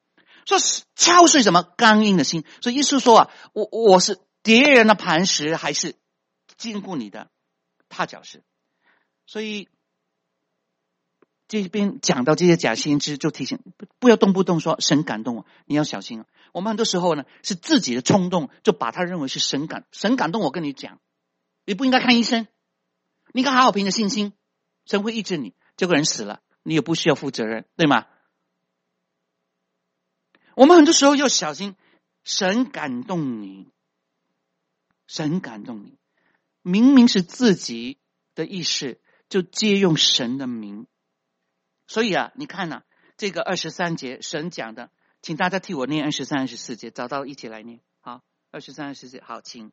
说敲碎什么刚硬的心。所以耶稣说啊，我是敌人的磐石，还是坚固你的踏脚石。所以这边讲到这些假先知，就提醒不要动不动说神感动我，你要小心。我们很多时候呢是自己的冲动，就把他认为是神感动我。跟你讲，你不应该看医生，你应该好好凭着信心，神会医治你。这个人死了，你也不需要负责任，对吗？我们很多时候要小心，神感动你，神感动你，明明是自己的意识，就借用神的名。所以啊，你看啊，这个23节神讲的，请大家替我念23、24节，找到一起来念。好，23、24节，好，请。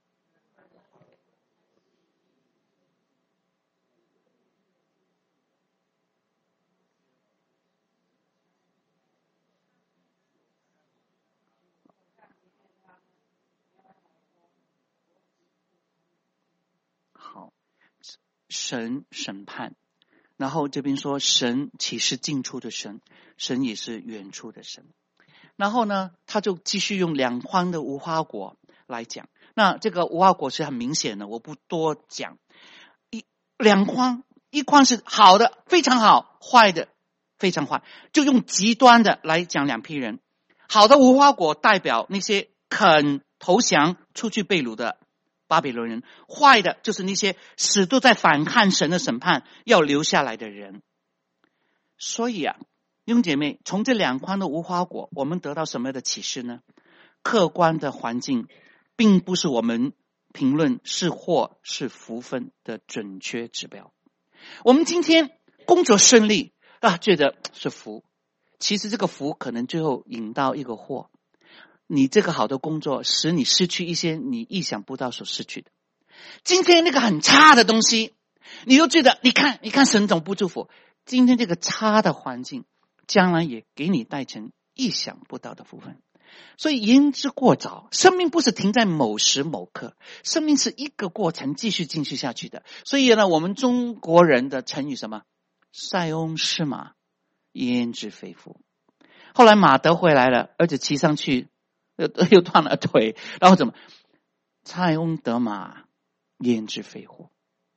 好，神审判。然后这边说神岂是近处的神，神也是远处的神。然后呢，他就继续用两筐的无花果来讲。那这个无花果是很明显的，我不多讲。两筐，一筐是好的非常好，坏的非常坏，就用极端的来讲两批人。好的无花果代表那些肯投降出去被掳的巴比伦人，坏的就是那些死都在反抗神的审判要留下来的人。所以啊，弟兄姐妹，从这两筐的无花果，我们得到什么样的启示呢？客观的环境并不是我们评论是祸是福分的准确指标。我们今天工作顺利啊，觉得是福，其实这个福可能最后引到一个祸。你这个好的工作使你失去一些你意想不到所失去的。今天那个很差的东西，你又觉得你看神总不祝福。今天这个差的环境将来也给你带成意想不到的福分。所以言之过早，生命不是停在某时某刻，生命是一个过程继续下去的。所以呢，我们中国人的成语什么？塞翁失马焉知非福。后来马得回来了，儿子骑上去又断了腿，然后怎么？塞翁得马焉知非福。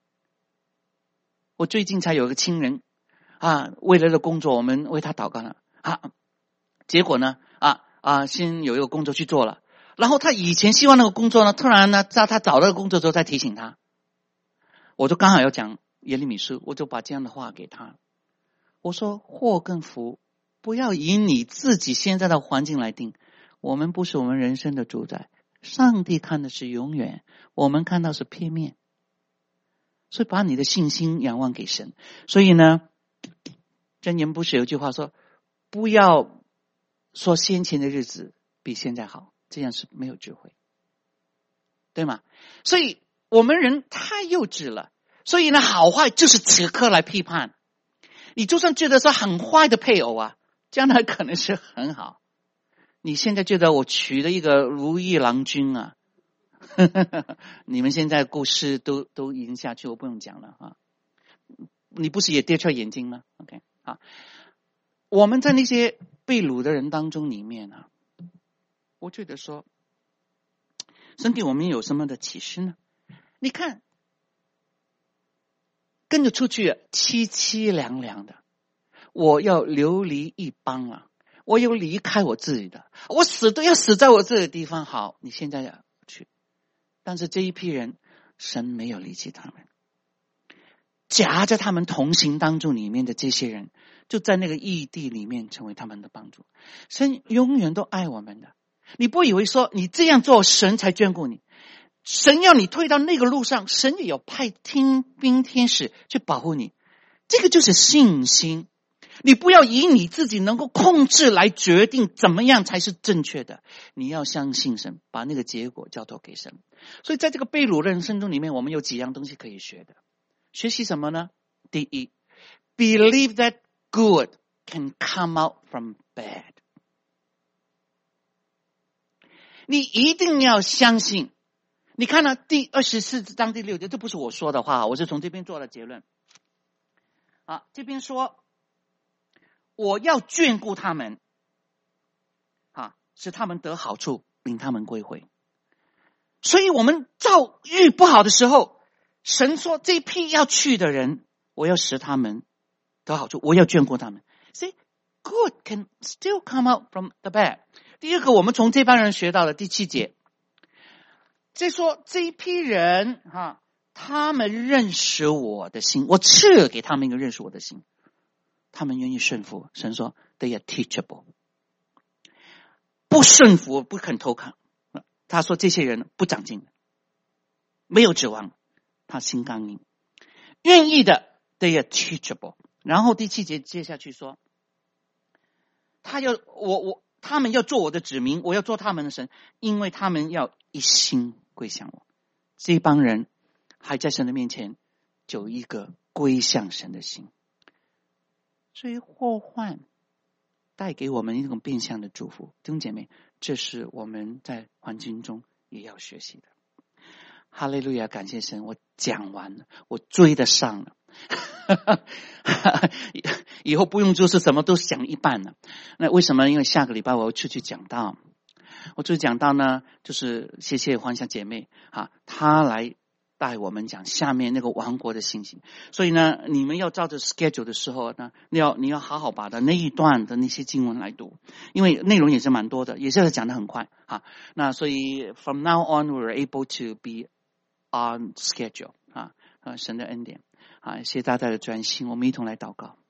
我最近才有一个亲人啊，为了这工作，我们为他祷告了啊，结果呢先有一个工作去做了，然后他以前希望那个工作呢，突然呢，在他找到个工作之后再提醒他，我就刚好要讲耶利米书，我就把这样的话给他，我说祸跟福不要以你自己现在的环境来定，我们不是我们人生的主宰，上帝看的是永远，我们看到是片面，所以把你的信心仰望给神。所以呢，箴言不是有句话说，不要说先前的日子比现在好，这样是没有智慧，对吗？所以我们人太幼稚了，所以呢，好坏就是此刻来批判。你就算觉得是很坏的配偶啊，将来可能是很好。你现在觉得我娶了一个如意郎君啊，你们现在故事都已经下去，我不用讲了啊。你不是也跌出眼睛吗 ？OK 啊，我们在那些被掳的人当中里面啊，我觉得说，神给我们有什么的启示呢？你看，跟着出去凄凄凉凉的，我要流离一邦了，我要离开我自己的，我死都要死在我自己的地方。好，你现在要去，但是这一批人，神没有离弃他们，夹在他们同行当中里面的这些人，就在那个异地里面成为他们的帮助。神永远都爱我们的，你不以为说你这样做神才眷顾你，神要你退到那个路上，神也有派天兵天使去保护你，这个就是信心。你不要以你自己能够控制来决定怎么样才是正确的，你要相信神，把那个结果交托给神。所以在这个被掳人生中里面，我们有几样东西可以学的。学习什么呢？第一， believe that good can come out from bad。 你一定要相信。你看呢，第24章第6节，这不是我说的话，我是从这边做了结论。这边说我要眷顾他们， 使他们得好处，领他们归回。所以我们遭遇不好的时候，神说这一批要去的人，我要使他们得好处，我要眷顾他们。See, good can still come out from the bad。 第二个，我们从这帮人学到了第7节，再说这一批人他们认识我的心，我赐给他们一个认识我的心，他们愿意顺服。神说 they are teachable。 不顺服不肯投靠，他说这些人不长进，没有指望，他心刚硬。愿意的 they are teachable。 然后第7节接下去说，他们要做我的子民，我要做他们的神，因为他们要一心归向我。这帮人还在神的面前就一个归向神的心。所以祸患带给我们一种变相的祝福，弟兄姐妹，这是我们在环境中也要学习的。哈利路亚，感谢神，我讲完了，我追得上了。以后不用就是什么都讲一半了。那为什么？因为下个礼拜我要出去讲道。我出去讲道呢，就是谢谢黄霞姐妹她来带我们讲下面那个王国的信息。所以呢，你们要照着 schedule 的时候呢，你要好好把那一段的那些经文来读，因为内容也是蛮多的，也是讲得很快那所以 from now on we're able to be on schedule 神的恩典谢谢大家的专心，我们一同来祷告。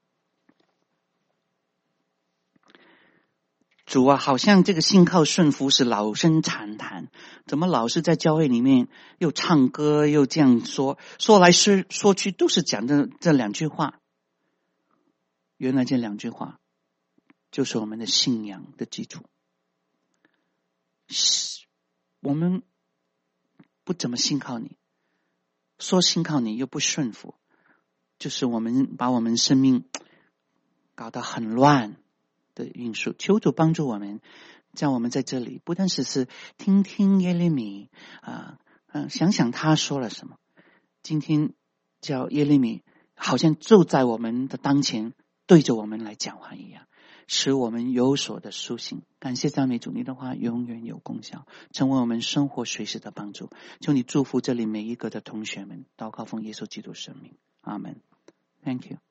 主啊，好像这个信靠顺服是老生常谈，怎么老是在教会里面又唱歌又这样说来说去都是讲的这2句话。原来这2句话就是我们的信仰的基础。我们不怎么信靠你，说信靠你又不顺服，就是我们把我们生命搞得很乱的因素。求主帮助我们，叫我们在这里不单是听听耶利米想想他说了什么。今天叫耶利米好像就在我们的当前对着我们来讲话一样，使我们有所的苏醒。感谢赞美主，你的话永远有功效，成为我们生活随时的帮助。求你祝福这里每一个的同学们，祷告奉耶稣基督圣名，阿们。 Thank you。